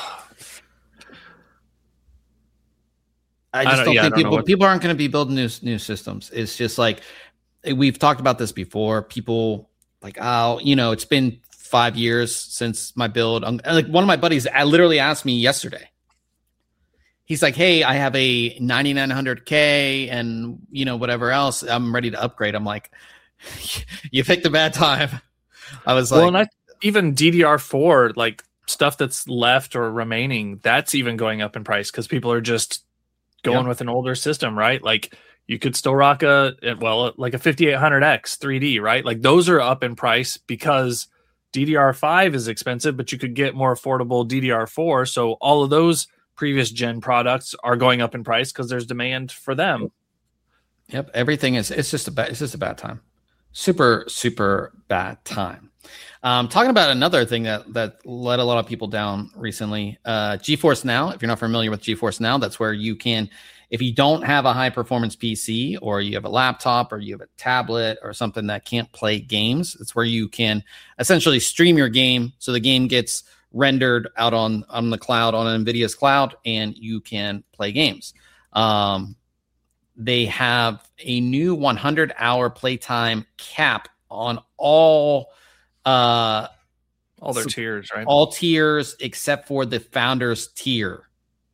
I just don't think people aren't going to be building new systems. It's just like we've talked about this before. People like, it's been 5 years since my build. Like one of my buddies literally asked me yesterday. He's like, "Hey, I have a 9900K and whatever else. I'm ready to upgrade." I'm like, "You picked a bad time." I was like,
and even DDR4, like stuff that's left or remaining, that's even going up in price because people are just going with an older system, right? Like you could still rock like a 5800X 3D, right? Like those are up in price because DDR5 is expensive, but you could get more affordable DDR4. So all of those previous gen products are going up in price because there's demand for them.
Yep. Everything it's just a bad time. Super, super bad time. Talking about another thing that let a lot of people down recently, GeForce Now. If you're not familiar with GeForce Now, that's where you can, if you don't have a high performance PC or you have a laptop or you have a tablet or something that can't play games, it's where you can essentially stream your game. So the game gets rendered out on the cloud, on NVIDIA's cloud, and you can play games. They have a new 100-hour playtime cap on all
their tiers, right?
All tiers except for the founders tier,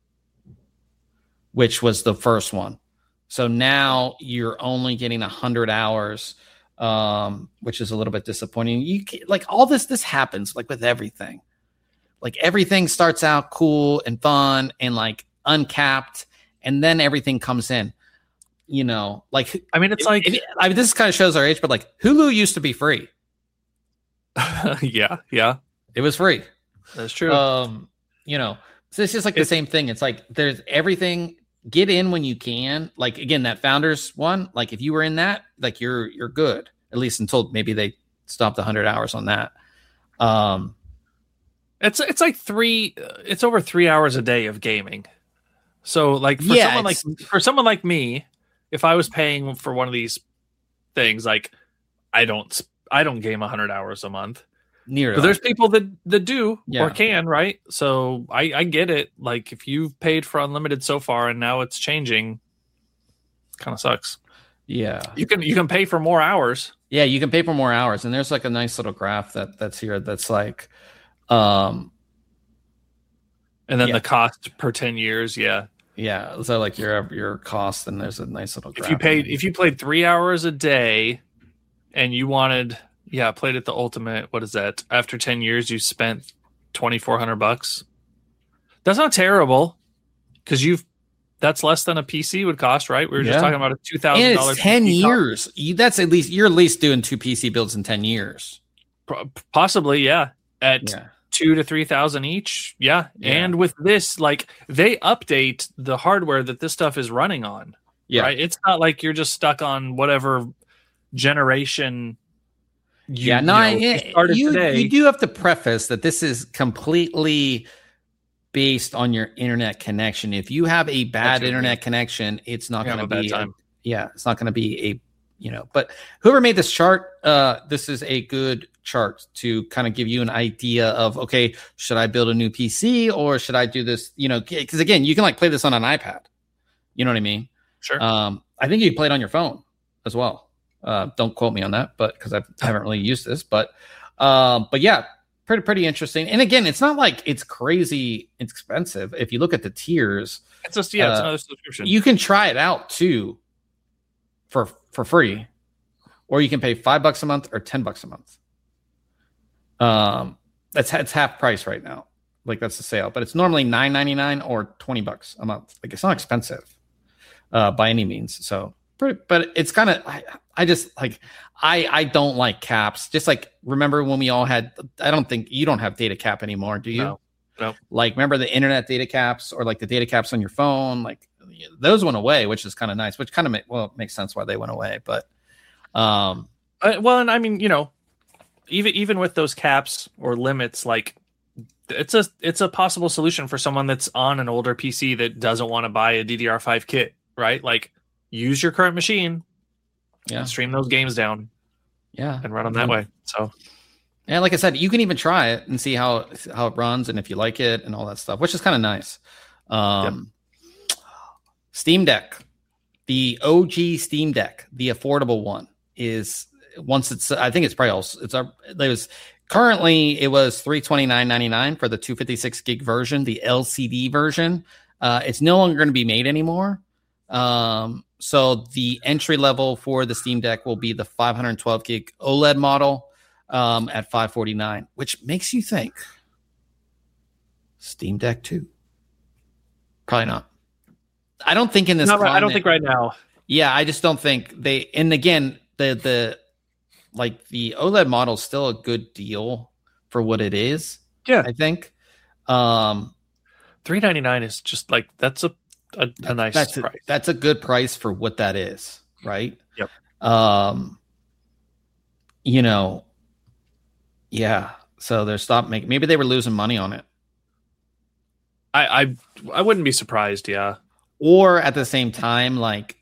which was the first one. So now you're only getting 100 hours, which is a little bit disappointing. You like all this happens like with everything. Like everything starts out cool and fun and like uncapped, and then everything comes in. You know, like
I mean, it's
this kind of shows our age, but like Hulu used to be free.
yeah,
it was free.
That's true.
You know, so it's just like the same thing. It's like there's everything. Get in when you can. Like again, that founders one. Like if you were in that, like you're good. At least until maybe they stopped 100 hours on that.
It's like it's over 3 hours a day of gaming. So like for someone like me, if I was paying for one of these things, like I don't game 100 hours a month. But there's people that do or can, right? So I get it. Like if you've paid for unlimited so far and now it's changing, kind of sucks.
Yeah.
You can pay for more hours.
Yeah, you can pay for more hours. And there's like a nice little graph that's here that's like and
then the cost per 10 years, yeah.
Yeah. So like your cost, and there's a nice little graph.
If you played 3 hours a day and you wanted played at the ultimate, what is that? After 10 years you spent $2,400. That's not terrible because that's less than a PC would cost, right? We were just talking about a $2,000.
And it's 10 years. That's you're at least doing 2 PC builds in 10 years.
Possibly, yeah. At 2,000 to 3,000 each. Yeah. And with this, like they update the hardware that this stuff is running on. Yeah. Right. It's not like you're just stuck on whatever generation.
You do have to preface that this is completely based on your internet connection. If you have a bad internet connection, it's not going to be it's not going to be but whoever made this chart, this is a good chart to kind of give you an idea of, okay, should I build a new PC or should I do this? Because again, you can like play this on an iPad. You know what I mean?
Sure.
I think you can play it on your phone as well. Don't quote me on that, but because I haven't really used this, but yeah, pretty interesting. And again, it's not like it's crazy expensive. If you look at the tiers,
it's just it's another subscription.
You can try it out too for free, or you can pay $5 a month or $10 a month. It's half price right now. Like that's the sale, but it's normally $9.99 or $20 a month. Like it's not expensive by any means. So. But it's kind of, I just like, I don't like caps. Just like, remember when we all had, I don't think you don't have data cap anymore, do you?
No.
Like, remember the internet data caps or like the data caps on your phone? Like those went away, which is kind of nice, which kind of makes sense why they went away. But,
and I mean, even with those caps or limits, like it's a possible solution for someone that's on an older PC that doesn't want to buy a DDR5 kit, right? Like, use your current machine, and stream those games down, and run them that way. So,
and like I said, you can even try it and see how it runs and if you like it and all that stuff, which is kind of nice. Steam Deck, the OG Steam Deck, the affordable one is I think it's probably also currently it was $329.99 for the 256 gig version, the LCD version. It's no longer going to be made anymore. So the entry level for the Steam Deck will be the 512 gig OLED model at $549, which makes you think, Steam Deck 2. Probably not. I don't think in this.
I don't think right now.
Yeah, I just don't think they. And again, the OLED model is still a good deal for what it is.
Yeah,
I think.
$399 is just like that's a nice price.
That's a good price for what that is, right?
Yep.
Yeah. So they're stopped making. Maybe they were losing money on it.
I wouldn't be surprised. Yeah.
Or at the same time, like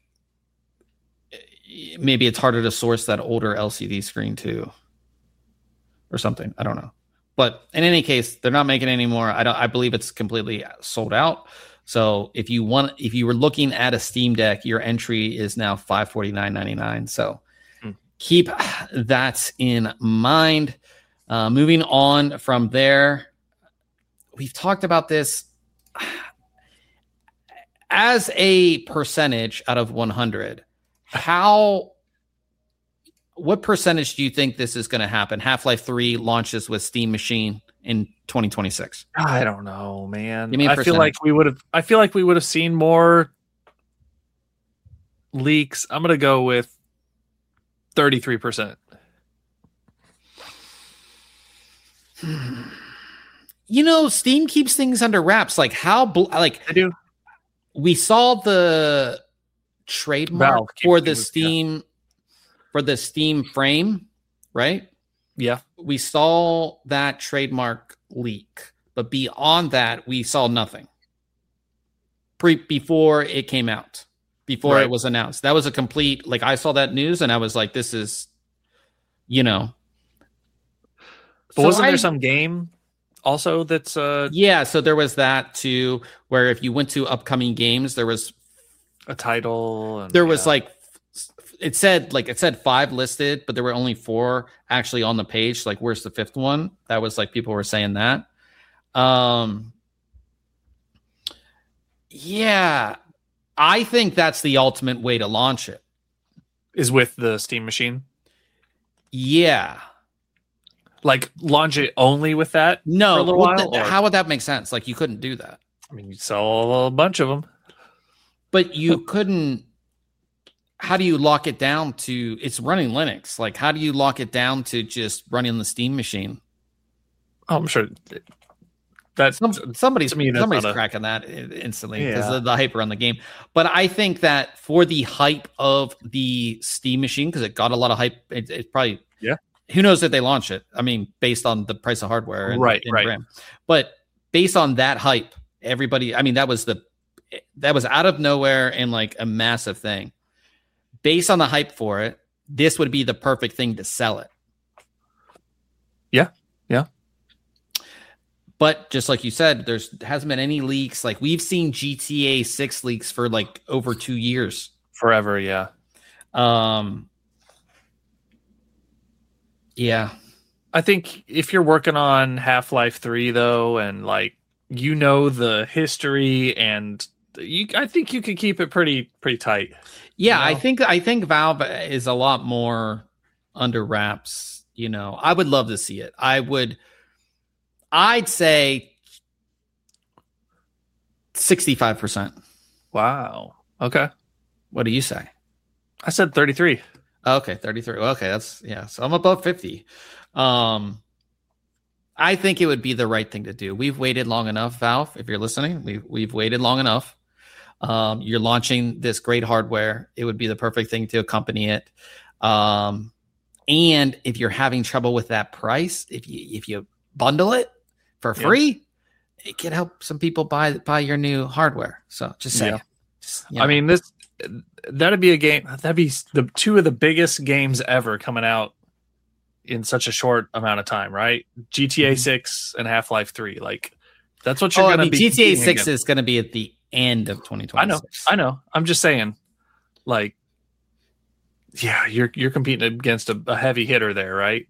maybe it's harder to source that older LCD screen too, or something. I don't know. But in any case, they're not making it anymore. I believe it's completely sold out. So if you were looking at a Steam Deck, your entry is now $549.99. So keep that in mind. Moving on from there, we've talked about this as a percentage out of 100. What percentage do you think this is going to happen? Half-Life 3 launches with Steam Machine in 2026.
I don't know, man.
Give me a
I feel like we would have seen more leaks. I'm going to go with 33%.
Steam keeps things under wraps. Like I
do.
We saw the trademark for the Steam frame, right?
Yeah.
We saw that trademark leak, but beyond that, we saw nothing. Before it came out, before it was announced, that was a complete. Like I saw that news and I was like, "This is, But
wasn't there some game also that's
Yeah, so there was that too, where if you went to upcoming games, there was
a title. And,
there was it said 5 listed, but there were only 4 actually on the page. Like, where's the 5th one? That was like people were saying that. Yeah, I think that's the ultimate way to launch it.
Is with the Steam Machine.
Yeah.
Like launch it only with that?
No.
For a little while,
how would that make sense? Like you couldn't do that.
I mean, you sell a bunch of them.
But you couldn't. How do you lock it down to it's running Linux? Like, how do you lock it down to just running the Steam Machine?
Oh, I'm sure that's
somebody's cracking that instantly because of the hype around the game. But I think that for the hype of the Steam Machine, because it got a lot of hype, it's probably who knows if they launch it? I mean, based on the price of hardware, and RAM. But based on that hype, everybody. I mean, that was out of nowhere and like a massive thing. Based on the hype for it, this would be the perfect thing to sell it.
Yeah.
But just like you said, there hasn't been any leaks. Like we've seen GTA 6 leaks for like over 2 years.
Forever, yeah.
Yeah.
I think if you're working on Half-Life 3 though, and like the history, and I think you could keep it pretty tight.
Yeah, I think Valve is a lot more under wraps. I would love to see it. I'd say 65%.
Wow. Okay.
What do you say?
I said 33.
Okay, 33. Okay, so I'm above 50. I think it would be the right thing to do. We've waited long enough, Valve. If you're listening, we've waited long enough. You're launching this great hardware. It would be the perfect thing to accompany it. And if you're having trouble with that price, if you bundle it for free, it can help some people buy your new hardware. So just saying.
I mean, that'd be a game. That'd be the 2 of the biggest games ever coming out in such a short amount of time, right? GTA 6 and Half-Life 3. Like that's what you're going to be.
GTA 6 is going to be at the end of 2026.
I know. I'm just saying, like, yeah, you're competing against a heavy hitter there, right?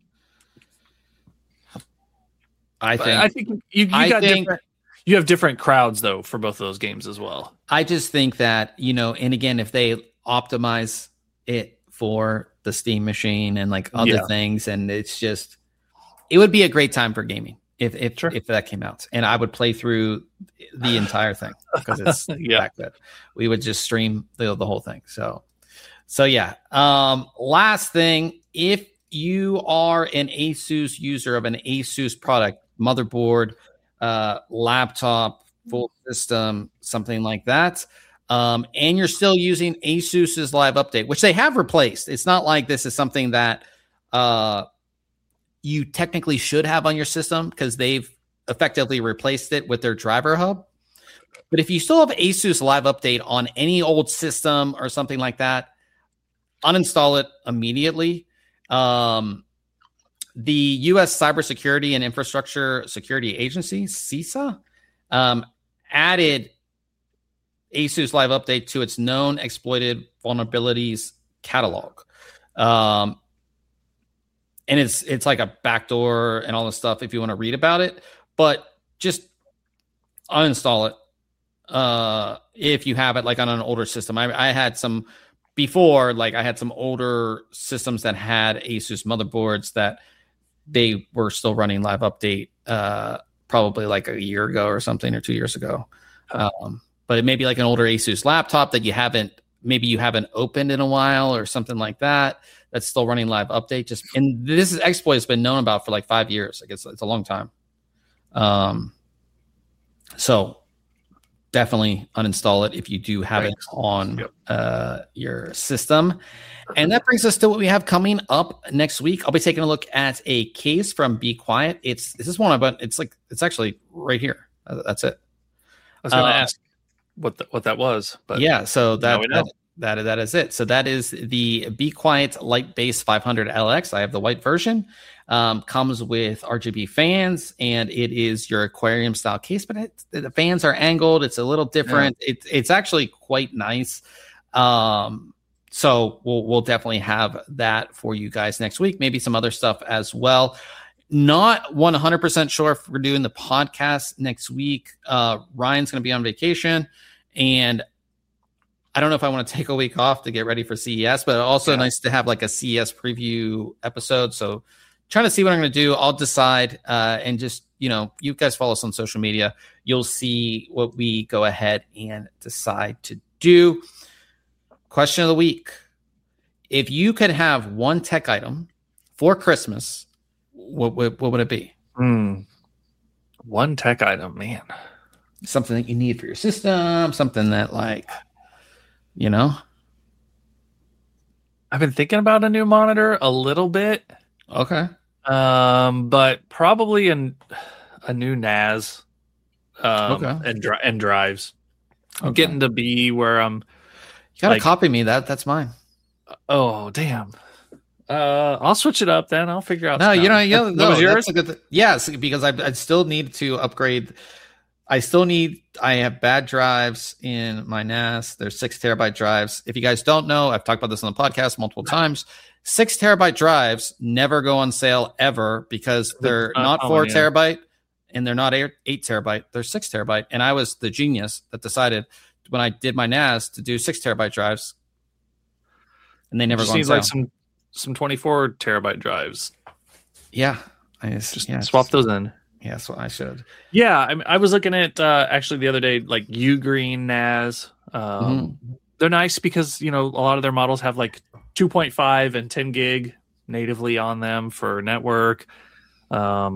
I think you have different crowds though for both of those games as well.
I just think that, and again, if they optimize it for the Steam Machine and like other things, and it would be a great time for gaming. if that came out, and I would play through the entire thing because it's that good. We would just stream the whole thing. So yeah. Last thing, if you are an Asus user of an Asus product, motherboard, laptop, full system, something like that, and you're still using Asus's Live Update, which they have replaced. It's not like this is something that you technically should have on your system because they've effectively replaced it with their driver hub. But if you still have Asus Live Update on any old system or something like that, uninstall it immediately. The U.S. Cybersecurity and Infrastructure Security Agency, CISA, added Asus Live Update to its known exploited vulnerabilities catalog. And it's like a backdoor and all this stuff if you want to read about it, but just uninstall it if you have it like on an older system. I had some before, like I had some older systems that had Asus motherboards that they were still running Live Update probably like a year ago or something, or 2 years ago. But it may be like an older Asus laptop that you haven't opened in a while or something like that. That's still running Live Update. And this exploit has been known about for like 5 years. Like it's a long time. So definitely uninstall it if you do have it on your system. And that brings us to what we have coming up next week. I'll be taking a look at a case from Be Quiet. This is one, but it's actually right here. That's it.
I was going to ask what that was, but
yeah. So that is it. So that is the Be Quiet Light Base 500 LX. I have the white version. Comes with RGB fans, and it is your aquarium style case, but the fans are angled. It's a little different. Yeah. It's actually quite nice. So we'll definitely have that for you guys next week. Maybe some other stuff as well. Not 100% sure if we're doing the podcast next week. Ryan's going to be on vacation, and I don't know if I want to take a week off to get ready for CES, but also nice to have like a CES preview episode. So trying to see what I'm going to do. I'll decide, and just, you guys follow us on social media. You'll see what we go ahead and decide to do. Question of the week. If you could have one tech item for Christmas, what would it be?
One tech item, man.
Something that you need for your system, something that
I've been thinking about a new monitor a little bit.
Okay.
But probably a new NAS and drives. I'm getting to be where I'm.
You gotta copy me. That's mine.
Oh, damn. I'll switch it up then. I'll figure out.
No, that was
yours?
Yes, because I still need to upgrade. I have bad drives in my NAS. They're 6 terabyte drives. If you guys don't know, I've talked about this on the podcast multiple times. 6 terabyte drives never go on sale ever because they're not 4 terabyte and they're not 8 terabyte. They're 6 terabyte. And I was the genius that decided when I did my NAS to do 6 terabyte drives, and they never go on sale.
Like some 24 terabyte drives.
Yeah.
Swap those in.
Yeah, that's what I should.
Yeah, I was looking at actually the other day, like Ugreen NAS. They're nice because a lot of their models have like 2.5 and 10 gig natively on them for network. Yeah,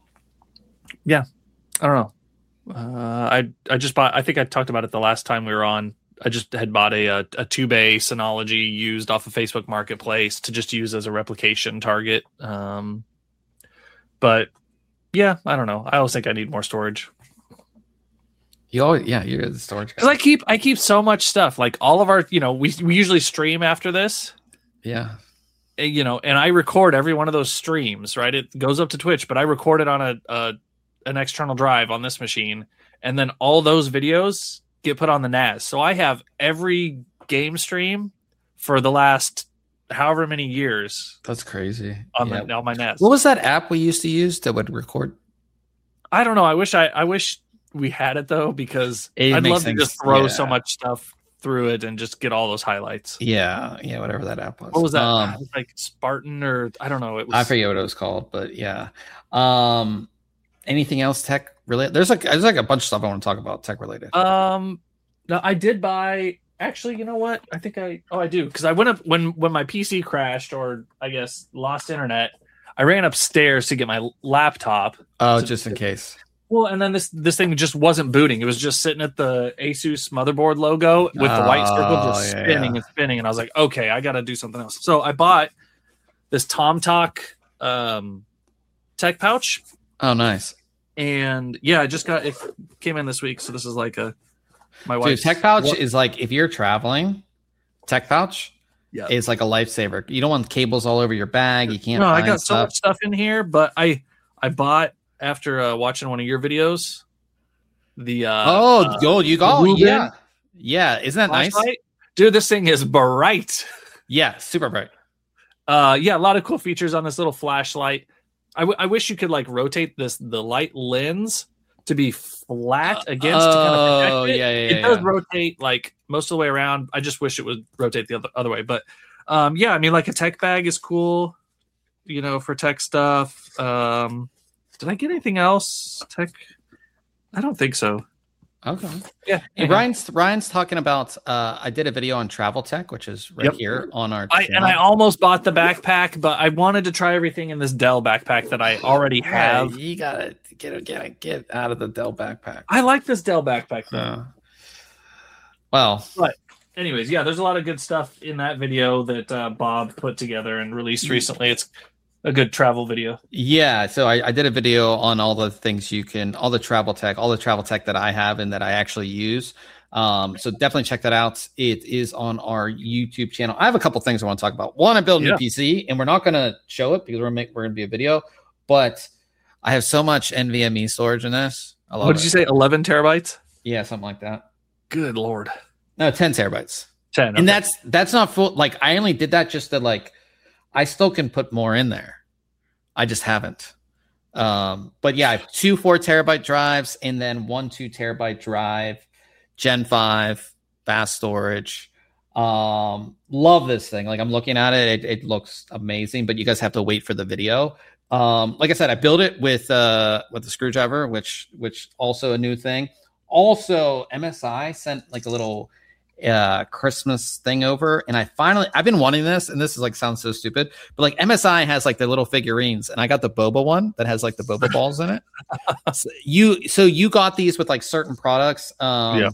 I don't know. I just bought. I think I talked about it the last time we were on. I just had bought a 2-bay Synology used off of Facebook Marketplace to just use as a replication target. But yeah, I don't know. I always think I need more storage.
You're the storage guy.
Because I keep so much stuff. Like all of our, we usually stream after this.
Yeah.
And I record every one of those streams, right? It goes up to Twitch, but I record it on an external drive on this machine, and then all those videos get put on the NAS. So I have every game stream for the last however many years.
That's crazy.
On my NAS.
What was that app we used to use that would record?
I don't know. I wish we had it though, because I'd love to just throw so much stuff through it and just get all those highlights.
Yeah, whatever that app was.
What was that? It was like Spartan, or I don't know.
I forget what it was called, but yeah. Anything else tech related? There's like a bunch of stuff I want to talk about tech related.
No, I did buy. Actually, you know what? I think I do, because I went up when my PC crashed, or I guess lost internet. I ran upstairs to get my laptop.
Oh, just in case.
Well, and then this thing just wasn't booting. It was just sitting at the Asus motherboard logo with the white circle just spinning and spinning. And I was like, okay, I got to do something else. So I bought this TomTalk tech pouch.
Oh, nice.
And yeah, it came in this week. So this is like my wife's
tech pouch is like, if you're traveling, tech pouch is like a lifesaver. You don't want cables all over your bag. You can't.
No, I got so much stuff in here, but I bought, after watching one of your videos, the you got isn't that nice, dude? This thing is bright.
Yeah, super bright.
A lot of cool features on this little flashlight. I wish you could like rotate the light lens to be flat against to kind of protect it. It does rotate like most of the way around. I just wish it would rotate the other way. But I mean, like a tech bag is cool, for tech stuff. Did I get anything else tech? I don't think so.
Okay.
Yeah.
And Ryan's talking about. I did a video on travel tech, which is right here on our channel.
And I almost bought the backpack, but I wanted to try everything in this Dell backpack that I already have.
You gotta get out of the Dell backpack.
I like this Dell backpack. But anyways, there's a lot of good stuff in that video that Bob put together and released recently. It's a good travel video. Yeah,
so I did a video on all the things all the travel tech that I have and that I actually use. So definitely check that out. It is on our YouTube channel. I have a couple things I want to talk about. One, I built a new PC, and we're not going to show it because we're going to be a video, but I have so much NVMe storage in this.
What did you say, 11 terabytes?
Yeah, something like that.
Good Lord.
No, 10 terabytes.
10. Okay.
And that's not full. Like, I only did that just to like, I still can put more in there. I just haven't. But yeah, I have 2 4 terabyte drives and then 1 2 terabyte drive, Gen 5, fast storage. Love this thing. Like, I'm looking at it. It looks amazing, but you guys have to wait for the video. Like I said, I built it with the screwdriver, which also a new thing. Also, MSI sent like a little Christmas thing over, and I've been wanting this, and this is like sounds so stupid, but like MSI has like the little figurines, and I got the boba one that has like the boba balls in it. So you got these with like certain products. The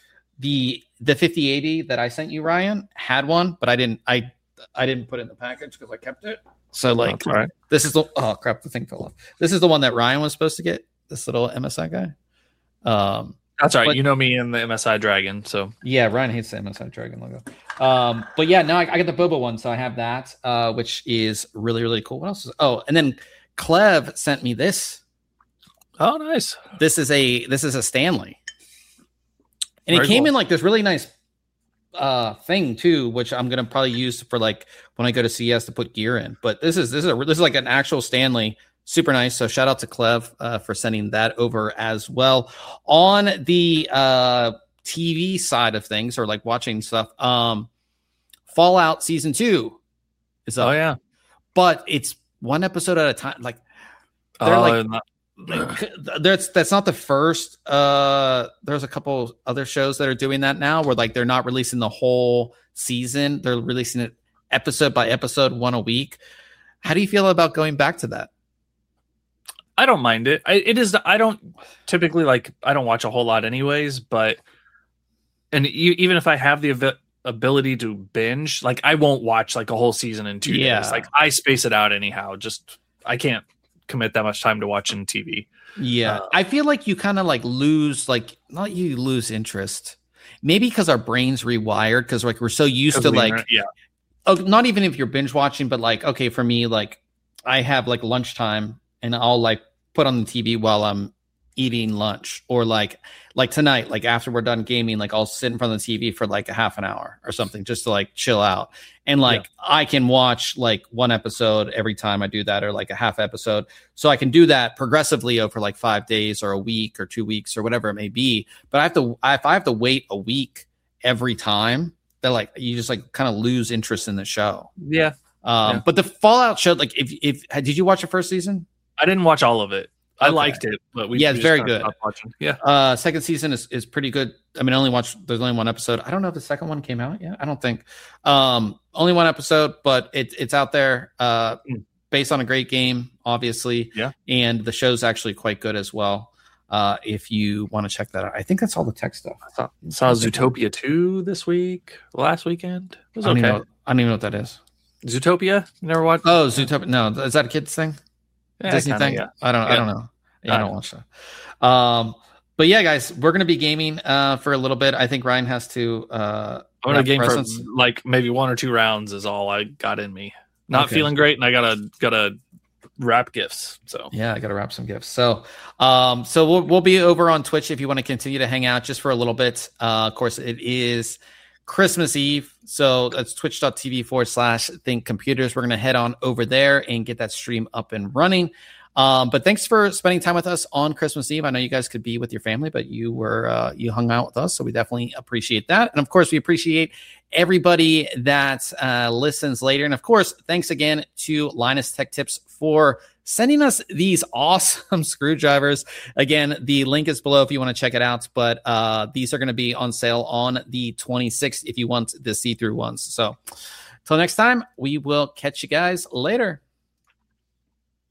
5080 that I sent you, Ryan, had one, but I didn't put it in the package because I kept it. So like,
right.
This is the the thing fell off. This is the one that Ryan was supposed to get. This little MSI guy.
That's right. You know me and the MSI Dragon. So
yeah, Ryan hates the MSI Dragon logo. But yeah, no, I got the Boba one, so I have that, which is really, really cool. What else and then Clev sent me this.
Oh, nice.
This is a Stanley. And
Very
it came
cool.
in like this really nice thing too, which I'm gonna probably use for like when I go to CS to put gear in. But this is like an actual Stanley. Super nice. So shout out to Clev for sending that over as well. On the TV side of things, or like watching stuff, Fallout Season 2 is up.
Oh yeah,
but it's one episode at a time. Like they're that's not the first. There's a couple other shows that are doing that now, where like they're not releasing the whole season; they're releasing it episode by episode, one a week. How do you feel about going back to that?
I don't mind it. I don't typically I don't watch a whole lot anyways, but even if I have the ability to binge, like I won't watch like a whole season in 2 days. Like I space it out anyhow. Just I can't commit that much time to watching TV.
Yeah. I feel like you kind of like lose interest. Maybe because our brains rewired, because like we're so used to like not even if you're binge watching, but like, okay, for me, like I have like lunchtime and I'll like put on the TV while I'm eating lunch, or like tonight, like after we're done gaming, like I'll sit in front of the TV for like a half an hour or something just to like chill out. And like I can watch like one episode every time I do that, or like a half episode. So I can do that progressively over like 5 days or a week or 2 weeks or whatever it may be. But if I have to wait a week every time, that like you just like kind of lose interest in the show.
Yeah.
But the Fallout show, like if did you watch the first season?
I didn't watch all of it. I liked it, but
it's very good.
Yeah.
Second season is pretty good. I mean, there's only one episode. I don't know if the second one came out yet. I don't think. Only one episode, but it's out there. Based on a great game, obviously.
Yeah.
And the show's actually quite good as well. If you want to check that out. I think that's all the tech stuff.
I saw Zootopia 2 this week, last weekend. It was okay.
I don't even know what that is.
Zootopia? You never watched?
Oh, Zootopia. No, is that a kid's thing? Disney thing?
Yeah.
I don't know. Yeah, I don't watch that. But yeah, guys, we're gonna be gaming for a little bit. I think Ryan has to
I'm gonna game for like maybe 1 or 2 rounds is all I got in me. Not feeling great, and I gotta wrap gifts. So
yeah, I gotta wrap some gifts. So we'll be over on Twitch if you want to continue to hang out just for a little bit. Of course, it is Christmas Eve, so that's twitch.tv/Think Computers. We're gonna head on over there and get that stream up and running. But thanks for spending time with us on Christmas Eve. I know you guys could be with your family, but you hung out with us, so we definitely appreciate that. And of course, we appreciate everybody that listens later. And of course, thanks again to Linus Tech Tips for sending us these awesome screwdrivers. Again, the link is below if you want to check it out. But these are going to be on sale on the 26th if you want the see-through ones. So until next time, we will catch you guys later.